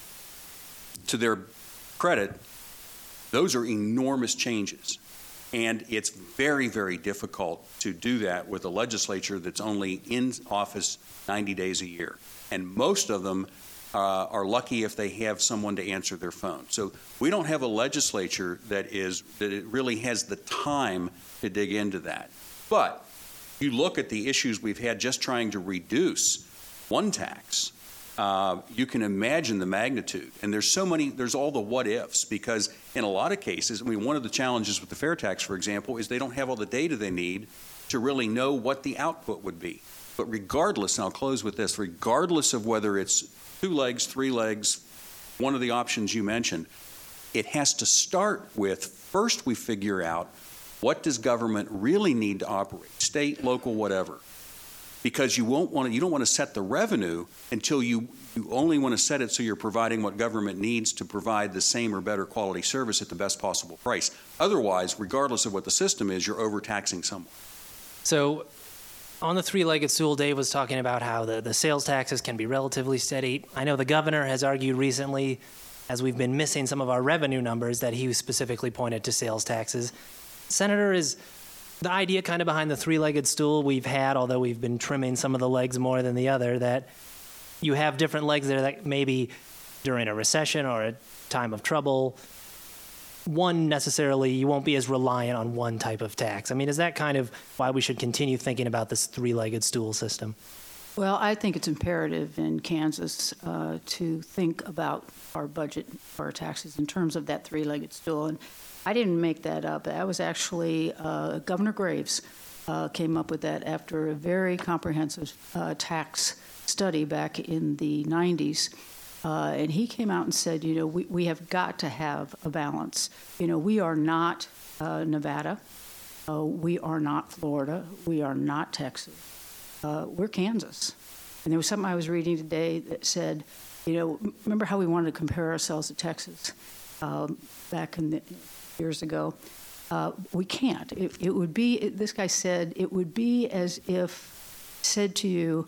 to their credit, those are enormous changes. And it's very, very difficult to do that with a legislature that's only in office ninety days a year. And most of them uh, are lucky if they have someone to answer their phone. So we don't have a legislature that is that it really has the time to dig into that. But you look at the issues we've had just trying to reduce one tax, uh, you can imagine the magnitude. And there's so many, there's all the what ifs, because in a lot of cases, I mean, one of the challenges with the fair tax, for example, is they don't have all the data they need to really know what the output would be. But regardless, and I'll close with this, regardless of whether it's two legs, three legs, one of the options you mentioned, it has to start with, first we figure out what does government really need to operate, state, local, whatever. Because you won't want to, you don't want to set the revenue until you, you only want to set it so you're providing what government needs to provide the same or better quality service at the best possible price. Otherwise, regardless of what the system is, you're overtaxing someone. So on the three-legged stool, Dave was talking about how the, the sales taxes can be relatively steady. I know the governor has argued recently, as we've been missing some of our revenue numbers, that he specifically pointed to sales taxes. Senator, is the idea kind of behind the three-legged stool we've had, although we've been trimming some of the legs more than the other, that you have different legs there that maybe during a recession or a time of trouble, one necessarily, you won't be as reliant on one type of tax. I mean, is that kind of why we should continue thinking about this three-legged stool system? Well, I think it's imperative in Kansas uh, to think about our budget, our taxes, in terms of that three-legged stool. And I didn't make that up. That was actually uh, Governor Graves uh, came up with that after a very comprehensive uh, tax study back in the nineties. Uh, and he came out and said, you know, we, we have got to have a balance. You know, we are not uh, Nevada. Uh, we are not Florida. We are not Texas. Uh, we're Kansas. And there was something I was reading today that said, you know, remember how we wanted to compare ourselves to Texas um, back in the years ago? Uh, we can't. It, it would be, it, this guy said, it would be as if said to you,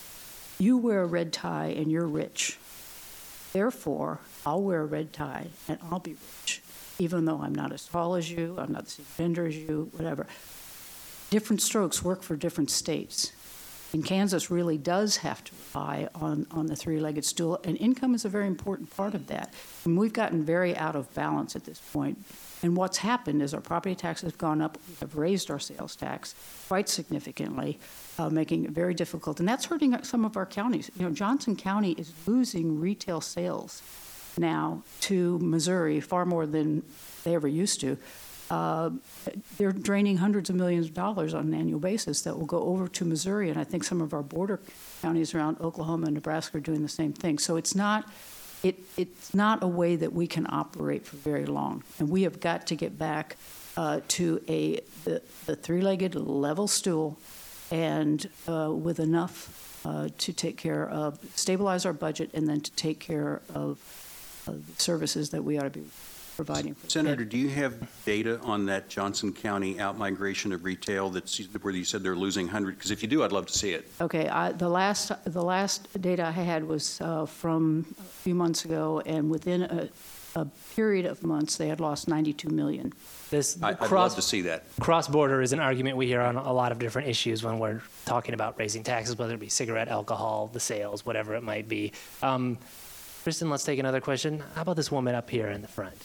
you wear a red tie and you're rich. Therefore, I'll wear a red tie and I'll be rich, even though I'm not as tall as you, I'm not the same gender as you, whatever. Different strokes work for different states. And Kansas really does have to rely on, on the three-legged stool, and income is a very important part of that. And we've gotten very out of balance at this point. And what's happened is our property taxes have gone up. We have raised our sales tax quite significantly, uh, making it very difficult. And that's hurting some of our counties. You know, Johnson County is losing retail sales now to Missouri far more than they ever used to. Uh, they're draining hundreds of millions of dollars on an annual basis that will go over to Missouri, and I think some of our border counties around Oklahoma and Nebraska are doing the same thing. So it's not, it, it's not a way that we can operate for very long, and we have got to get back uh, to a the, the three-legged level stool, and uh, with enough uh, to take care of, stabilize our budget, and then to take care of uh, the services that we ought to be providing for Senator, do you have data on that Johnson County outmigration of retail that's where you said they're losing hundred? Because if you do, I'd love to see it. Okay, I, the last the last data I had was uh, from a few months ago, and within a, a period of months, they had lost ninety-two million. This I, I'd cross, love to see that. Cross-border is an argument we hear on a lot of different issues when we're talking about raising taxes, whether it be cigarette, alcohol, the sales, whatever it might be. Um, Kristen, let's take another question. How about this woman up here in the front?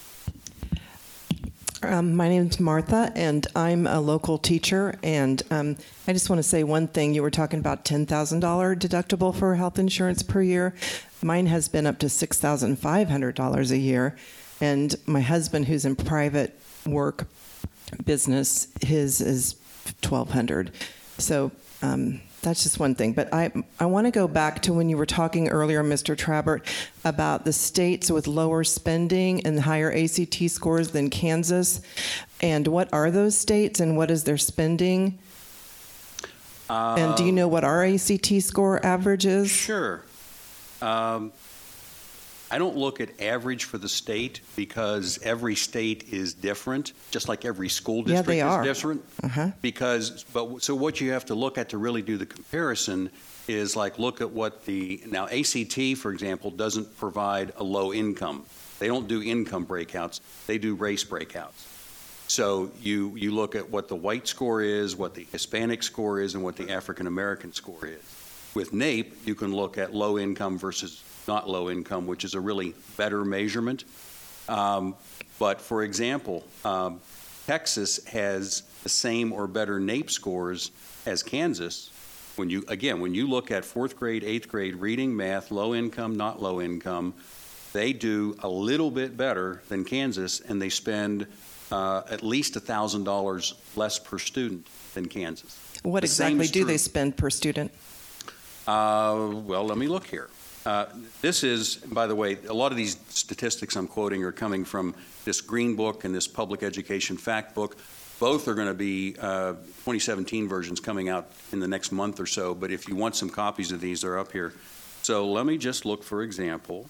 Um, my name's Martha, and I'm a local teacher. And um, I just want to say one thing. You were talking about ten thousand dollars deductible for health insurance per year. Mine has been up to six thousand five hundred dollars a year. And my husband, who's in private work business, his is twelve hundred dollars. So um, that's just one thing. But I, I want to go back to when you were talking earlier, Mister Trabert, about the states with lower spending and higher A C T scores than Kansas. And what are those states and what is their spending? Uh, and do you know what our A C T score average is? Sure. Um, I don't look at average for the state because every state is different, just like every school district yeah, they is are. different. Uh-huh. Because, but so what you have to look at to really do the comparison is like look at what the, now A C T, for example, doesn't provide a low income. They don't do income breakouts, they do race breakouts. So you, you look at what the white score is, what the Hispanic score is, and what the African American score is. With NAEP, you can look at low income versus not low income, which is a really better measurement. Um, but for example, um, Texas has the same or better NAEP scores as Kansas, when you, again, when you look at fourth grade, eighth grade, reading, math, low income, not low income, they do a little bit better than Kansas, and they spend uh, at least one thousand dollars less per student than Kansas. What The same exactly is do true. they spend per student? Uh, well, let me look here. Uh, this is, by the way, a lot of these statistics I'm quoting are coming from this Green Book and this Public Education Fact Book. Both are going to be uh, twenty seventeen versions coming out in the next month or so, but if you want some copies of these, they're up here. So let me just look, for example.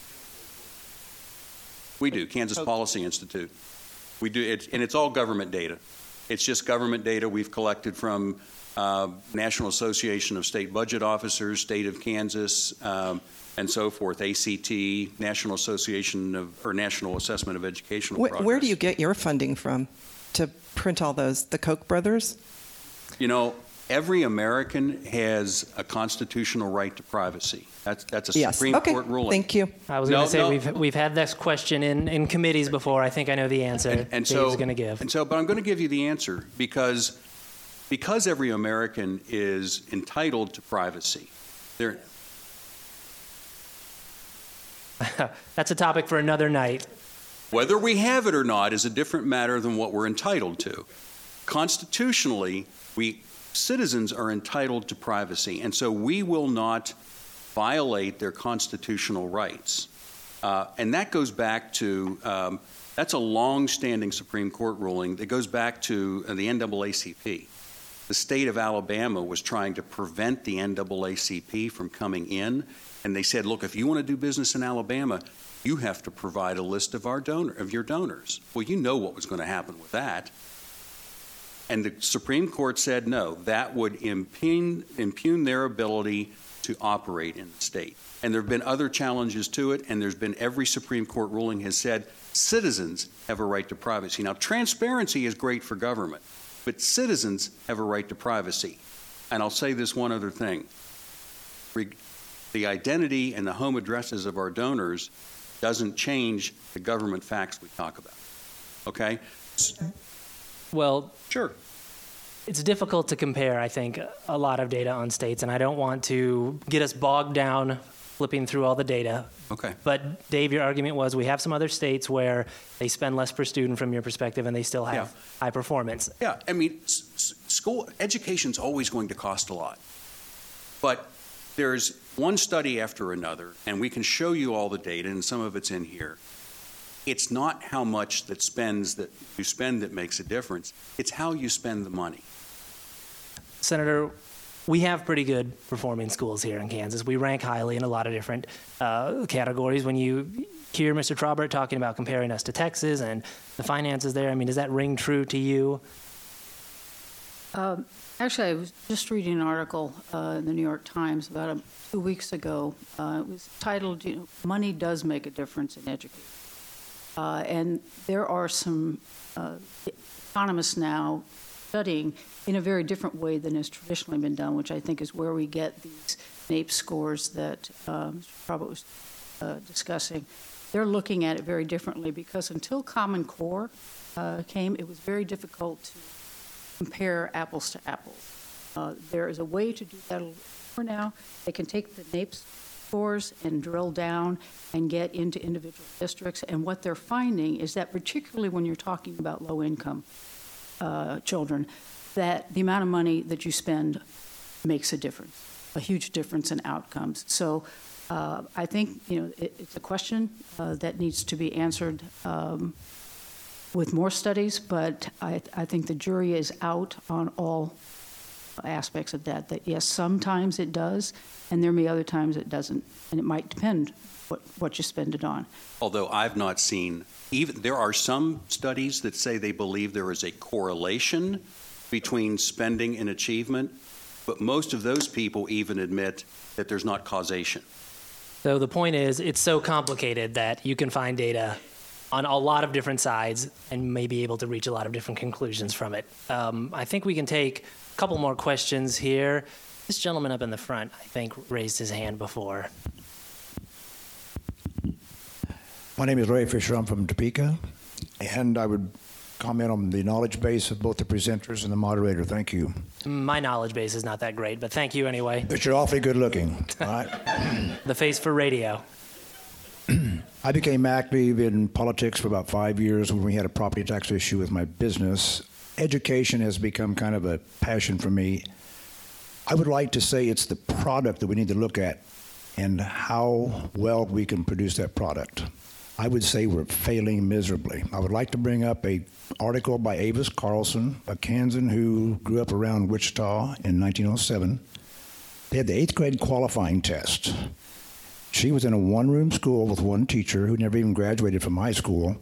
We do, Kansas Policy Institute. We do, it, and it's all government data. It's just government data we've collected from uh, National Association of State Budget Officers, State of Kansas, um, and so forth, A C T, National Association of, or National Assessment of Educational Where, Progress. where do you get your funding from to print all those? The Koch brothers? You know, every American has a constitutional right to privacy. That's, that's a Yes. Supreme Okay. Court ruling. Thank you. I was No, going to say, no. we've, we've had this question in, in committees before. I think I know the answer And, and Dave's so, going to give. And so, but I'm going to give you the answer because, because every American is entitled to privacy. There, That's a topic for another night. whether we have it or not is a different matter than what we're entitled to. Constitutionally, we citizens are entitled to privacy, and so we will not violate their constitutional rights. Uh, and that goes back to, um, that's a long-standing Supreme Court ruling that goes back to uh, the N double A C P. The state of Alabama was trying to prevent the N double A C P from coming in, and they said, look, if you want to do business in Alabama, you have to provide a list of our donor of your donors. Well, you know what was going to happen with that. And the Supreme Court said no, that would impugn, impugn their ability to operate in the state. And there have been other challenges to it, and there's been every Supreme Court ruling has said citizens have a right to privacy. Now, transparency is great for government, but citizens have a right to privacy. And I'll say this one other thing. Re- the identity and the home addresses of our donors doesn't change the government facts we talk about. Okay? Well, Sure. it's difficult to compare, I think, a lot of data on states, and I don't want to get us bogged down flipping through all the data. Okay. But Dave, your argument was we have some other states where they spend less per student from your perspective, and they still have Yeah. high performance. Yeah, I mean, s- s- school education's always going to cost a lot. But there's one study after another, and we can show you all the data, and some of it's in here. It's not how much that spends that you spend that makes a difference. It's how you spend the money. Senator, we have pretty good performing schools here in Kansas. We rank highly in a lot of different uh, categories. When you hear Mister Traubert talking about comparing us to Texas and the finances there, I mean, does that ring true to you? Um, Actually, I was just reading an article uh, in the New York Times about a, two weeks ago. Uh, it was titled, you know, "Money Does Make a Difference in Education." Uh, and there are some uh, economists now studying in a very different way than has traditionally been done, which I think is where we get these NAEP scores that uh, Mister Traubert was uh, discussing. They're looking at it very differently because until Common Core uh, came, it was very difficult to compare apples to apples. Uh, there is a way to do that a little more now. They can take the NAEP scores and drill down and get into individual districts. And what they're finding is that particularly when you're talking about low-income uh, children, that the amount of money that you spend makes a difference, a huge difference in outcomes. So uh, I think, you know, it, it's a question uh, that needs to be answered um, with more studies, but I, I think the jury is out on all aspects of that, that yes, sometimes it does, and there may be other times it doesn't, and it might depend what, what you spend it on. Although I've not seen, even there are some studies that say they believe there is a correlation between spending and achievement, but most of those people even admit that there's not causation. So the point is, it's so complicated that you can find data on a lot of different sides and may be able to reach a lot of different conclusions from it. Um, I think we can take a couple more questions here. This gentleman up in the front, I think, raised his hand before. My name is Ray Fisher. I'm from Topeka, and I would comment on the knowledge base of both the presenters and the moderator. Thank you. My knowledge base is not that great, but thank you anyway. But you're awfully good looking. All right. The face for radio. I became active in politics for about five years when we had a property tax issue with my business. Education has become kind of a passion for me. I would like to say it's the product that we need to look at and how well we can produce that product. I would say we're failing miserably. I would like to bring up an article by Avis Carlson, a Kansan who grew up around Wichita in nineteen oh seven. They had the eighth grade qualifying test. She was in a one-room school with one teacher who never even graduated from high school,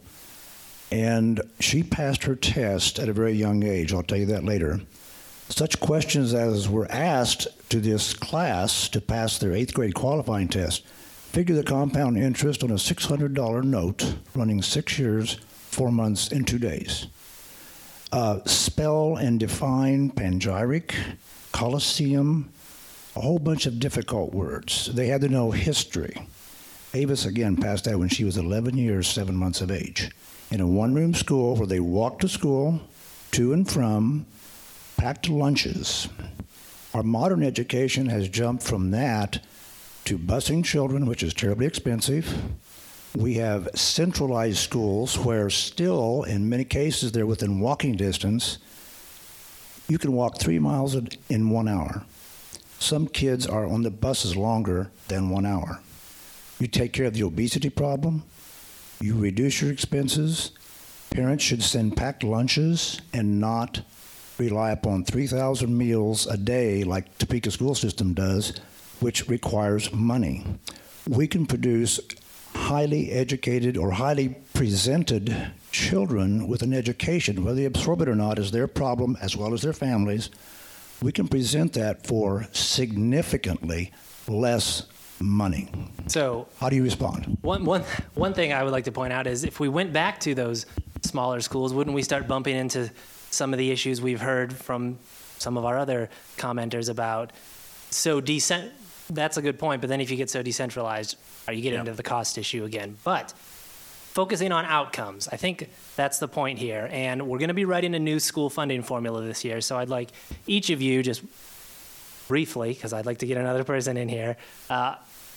and she passed her test at a very young age. I'll tell you that later. Such questions as were asked to this class to pass their eighth grade qualifying test: figure the compound interest on a six hundred dollar note running six years, four months, and two days. Uh, spell and define panegyric, coliseum, a whole bunch of difficult words. They had to know history. Avis, again, passed that when she was eleven years, seven months of age. In a one-room school where they walked to school, to and from, packed lunches. Our modern education has jumped from that to busing children, which is terribly expensive. We have centralized schools where still, in many cases, they're within walking distance. You can walk three miles in one hour. Some kids are on the buses longer than one hour. You take care of the obesity problem. You reduce your expenses. Parents should send packed lunches and not rely upon three thousand meals a day like Topeka school system does, which requires money. We can produce highly educated or highly presented children with an education. Whether they absorb it or not is their problem, as well as their families. We can present that for significantly less money. So how do you respond? One, one, one thing I would like to point out is if we went back to those smaller schools, wouldn't we start bumping into some of the issues we've heard from some of our other commenters about? So decent, that's a good point, but then if you get so decentralized, are you getting Yeah. into the cost issue again? But focusing on outcomes, I think that's the point here. And we're going to be writing a new school funding formula this year. So I'd like each of you, just briefly, because I'd like to get another person in here, uh,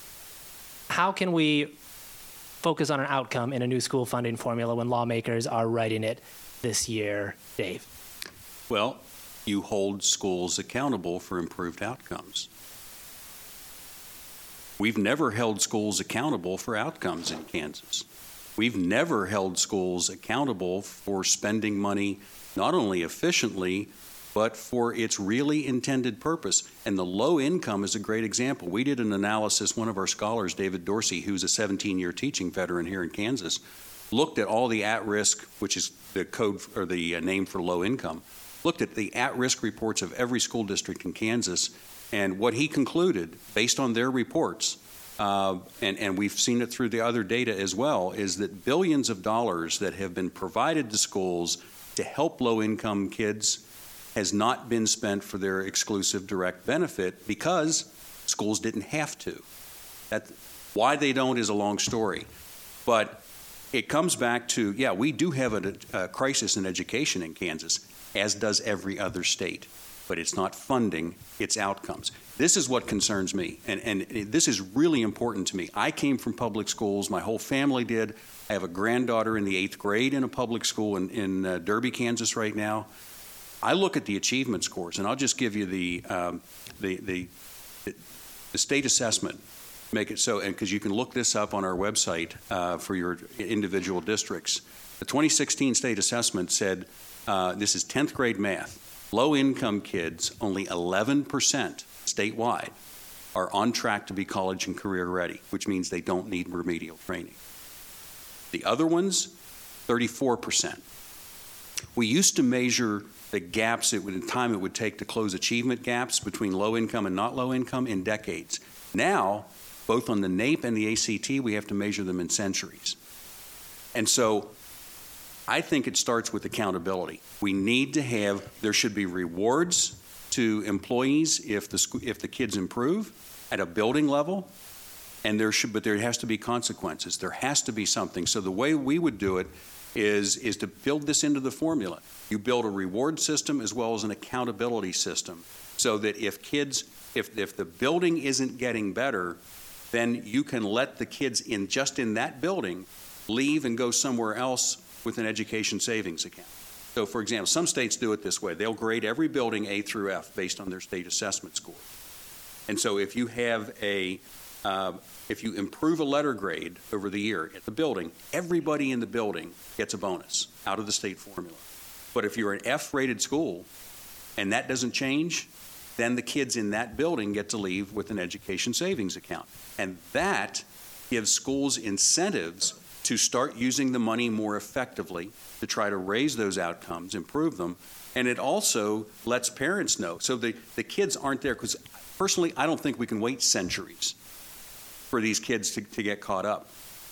how can we focus on an outcome in a new school funding formula when lawmakers are writing it this year, Dave? Well, you hold schools accountable for improved outcomes. We've never held schools accountable for outcomes in Kansas. We've never held schools accountable for spending money not only efficiently, but for its really intended purpose. And the low income is a great example. We did an analysis, one of our scholars, David Dorsey, who's a seventeen-year teaching veteran here in Kansas, looked at all the at-risk, which is the code or the name for low income, looked at the at-risk reports of every school district in Kansas, and what he concluded, based on their reports, uh, and, and we've seen it through the other data as well, is that billions of dollars that have been provided to schools to help low-income kids has not been spent for their exclusive direct benefit because schools didn't have to. That, why they don't is a long story. But it comes back to, yeah, we do have a, a crisis in education in Kansas, as does every other state. But it's not funding, it's outcomes. This is what concerns me, and, and this is really important to me. I came from public schools, my whole family did. I have a granddaughter in the eighth grade in a public school in, in uh, Derby, Kansas right now. I look at the achievement scores, and I'll just give you the, um, the, the, the state assessment. Make it so, and because you can look this up on our website uh, for your individual districts. The twenty sixteen state assessment said, uh, this is tenth grade math, low-income kids, only eleven percent statewide are on track to be college and career ready, which means they don't need remedial training. The other ones, thirty-four percent. We used to measure the gaps it would, in time it would take to close achievement gaps between low income and not low income in decades. Now, both on the NAEP and the A C T, we have to measure them in centuries. And so I think it starts with accountability. We need to have, there should be rewards to employees if the, if the kids improve at a building level, and there should, but there has to be consequences. There has to be something. So the way we would do it is, is to build this into the formula. You build a reward system as well as an accountability system so that if kids, if, if the building isn't getting better, then you can let the kids in just in that building leave and go somewhere else with an education savings account. So, for example, some states do it this way. They'll grade every building A through F based on their state assessment score. And so if you have a, uh, if you improve a letter grade over the year at the building, everybody in the building gets a bonus out of the state formula. But if you're an F-rated school and that doesn't change, then the kids in that building get to leave with an education savings account. And that gives schools incentives to start using the money more effectively to try to raise those outcomes, improve them. And it also lets parents know. So the, the kids aren't there, because personally, I don't think we can wait centuries for these kids to, to get caught up.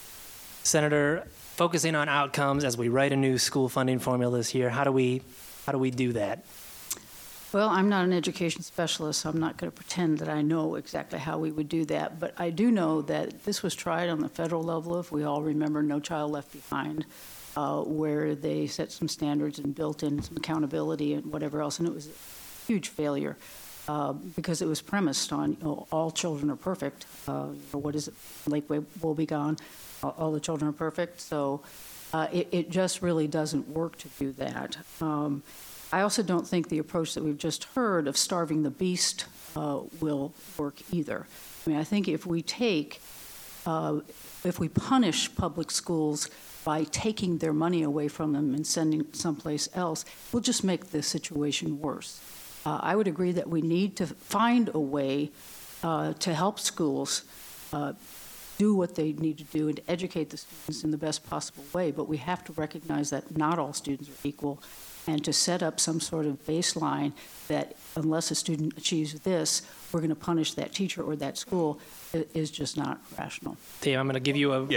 Senator, focusing on outcomes as we write a new school funding formula this year, how do we, how do we do that? Well, I'm not an education specialist, so I'm not going to pretend that I know exactly how we would do that. But I do know that this was tried on the federal level, if we all remember No Child Left Behind, uh, where they set some standards and built in some accountability and whatever else, and it was a huge failure uh, because it was premised on, you know, all children are perfect. Uh, you know, what is it? Lake Wobegon, all, all the children are perfect. So uh, it, it just really doesn't work to do that. Um, I also don't think the approach that we've just heard of starving the beast uh, will work either. I mean, I think if we take, uh, if we punish public schools by taking their money away from them and sending someplace else, we'll just make the situation worse. Uh, I would agree that we need to find a way uh, to help schools uh, do what they need to do and to educate the students in the best possible way, but we have to recognize that not all students are equal, and to set up some sort of baseline that unless a student achieves this, we're going to punish that teacher or that school is just not rational. Dave, I'm going to give you a... Yeah.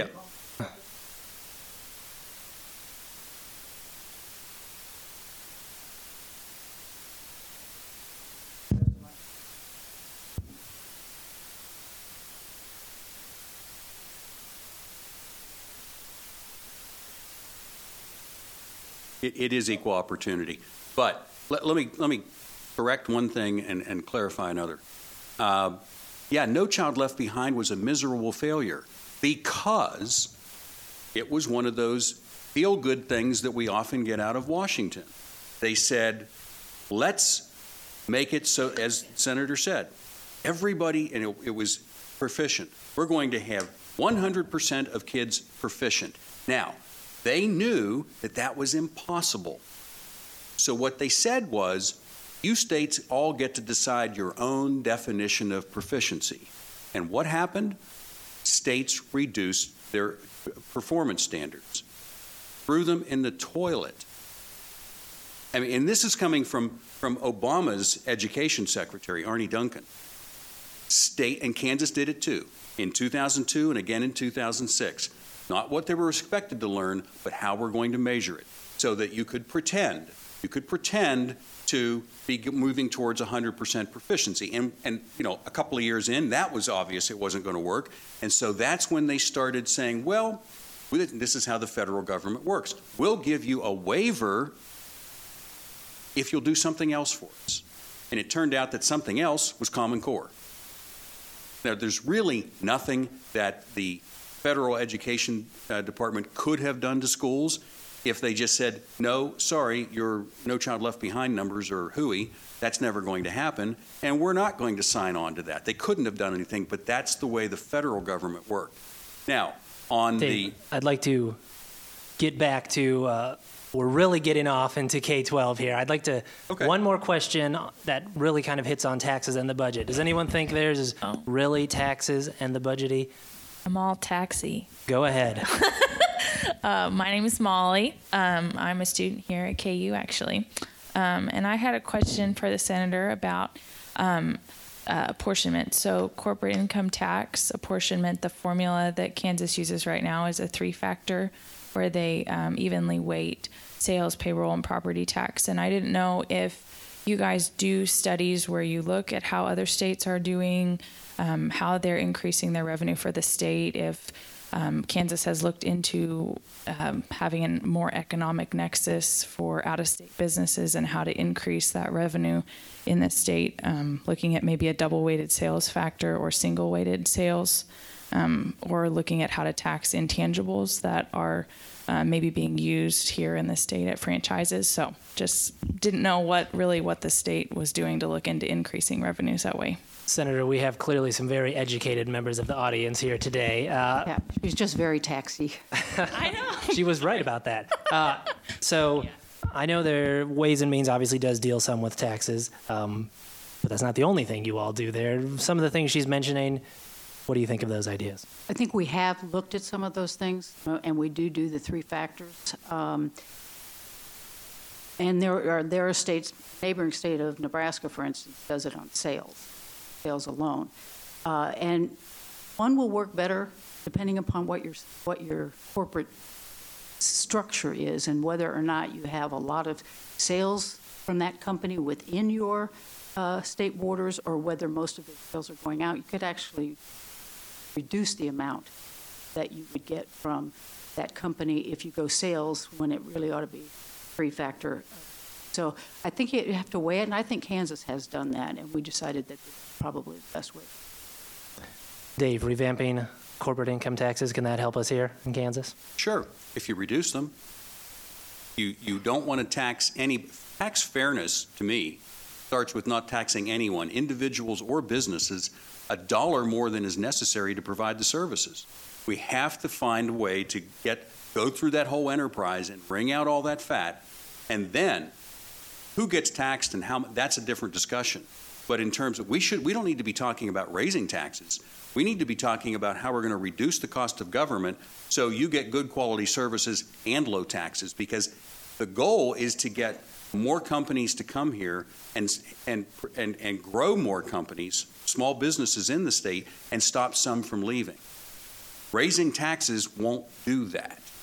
It, it is equal opportunity. But let, let me let me correct one thing and, and clarify another. Uh, yeah, No Child Left Behind was a miserable failure because it was one of those feel-good things that we often get out of Washington. They said, let's make it so, as Senator said, everybody, and it, it was proficient. We're going to have one hundred percent of kids proficient. Now, they knew that that was impossible. So what they said was, you states all get to decide your own definition of proficiency. And what happened? States reduced their performance standards, threw them in the toilet. I mean, and this is coming from, from Obama's education secretary, Arne Duncan. State, and Kansas did it too, in two thousand two and again in two thousand six. Not what they were expected to learn, but how we're going to measure it, so that you could pretend, you could pretend to be moving towards one hundred percent proficiency. And, and, you know, a couple of years in, that was obvious it wasn't going to work. And so that's when they started saying, well, this is how the federal government works. We'll give you a waiver if you'll do something else for us. And it turned out that something else was Common Core. Now, there's really nothing that the federal education uh, department could have done to schools if they just said, no, sorry, your No Child Left Behind numbers are hooey. That's never going to happen, and we're not going to sign on to that. They couldn't have done anything, but that's the way the federal government worked. Now, on Dave, the... I'd like to get back to, uh, we're really getting off into K twelve here. I'd like to, Okay. one more question that really kind of hits on taxes and the budget. Does anyone think theirs is Oh. really taxes and the budgety? I'm all taxi. Go ahead. Uh, my name is Molly. Um, I'm a student here at K U, actually. Um, and I had a question for the senator about um, uh, apportionment. So corporate income tax apportionment, the formula that Kansas uses right now is a three-factor where they um, evenly weight sales, payroll, and property tax. And I didn't know if you guys do studies where you look at how other states are doing, um, how they're increasing their revenue for the state, if um, Kansas has looked into um, having a more economic nexus for out-of-state businesses and how to increase that revenue in the state, um, looking at maybe a double-weighted sales factor or single-weighted sales, um, or looking at how to tax intangibles that are uh, maybe being used here in the state at franchises. So just didn't know what really what the state was doing to look into increasing revenues that way. Senator, we have clearly some very educated members of the audience here today. Uh, Yeah, she's just very taxy. I know. She was right about that. Uh, so I know there Ways and Means obviously does deal some with taxes, um, but that's not the only thing you all do there. Some of the things she's mentioning, what do you think of those ideas? I think we have looked at some of those things, uh, and we do do the three factors. Um, and there are there are states, neighboring state of Nebraska, for instance, does it on sales, sales alone, uh, and one will work better depending upon what your what your corporate structure is and whether or not you have a lot of sales from that company within your uh, state borders, or whether most of the sales are going out. You could actually reduce the amount that you would get from that company if you go sales, when it really ought to be three factor. So I think you have to weigh it, and I think Kansas has done that, and we decided that this is probably the best way. Dave, revamping corporate income taxes, can that help us here in Kansas? Sure, if you reduce them. You, you don't want to tax any, tax fairness, to me, starts with not taxing anyone, individuals or businesses, a dollar more than is necessary to provide the services. We have to find a way to get, go through that whole enterprise and bring out all that fat, and then who gets taxed and how, that's a different discussion. But in terms of, we should, we don't need to be talking about raising taxes. We need to be talking about how we're going to reduce the cost of government so you get good quality services and low taxes, because the goal is to get more companies to come here and, and, and, and grow more companies, small businesses in the state, and stop some from leaving. Raising taxes won't do that.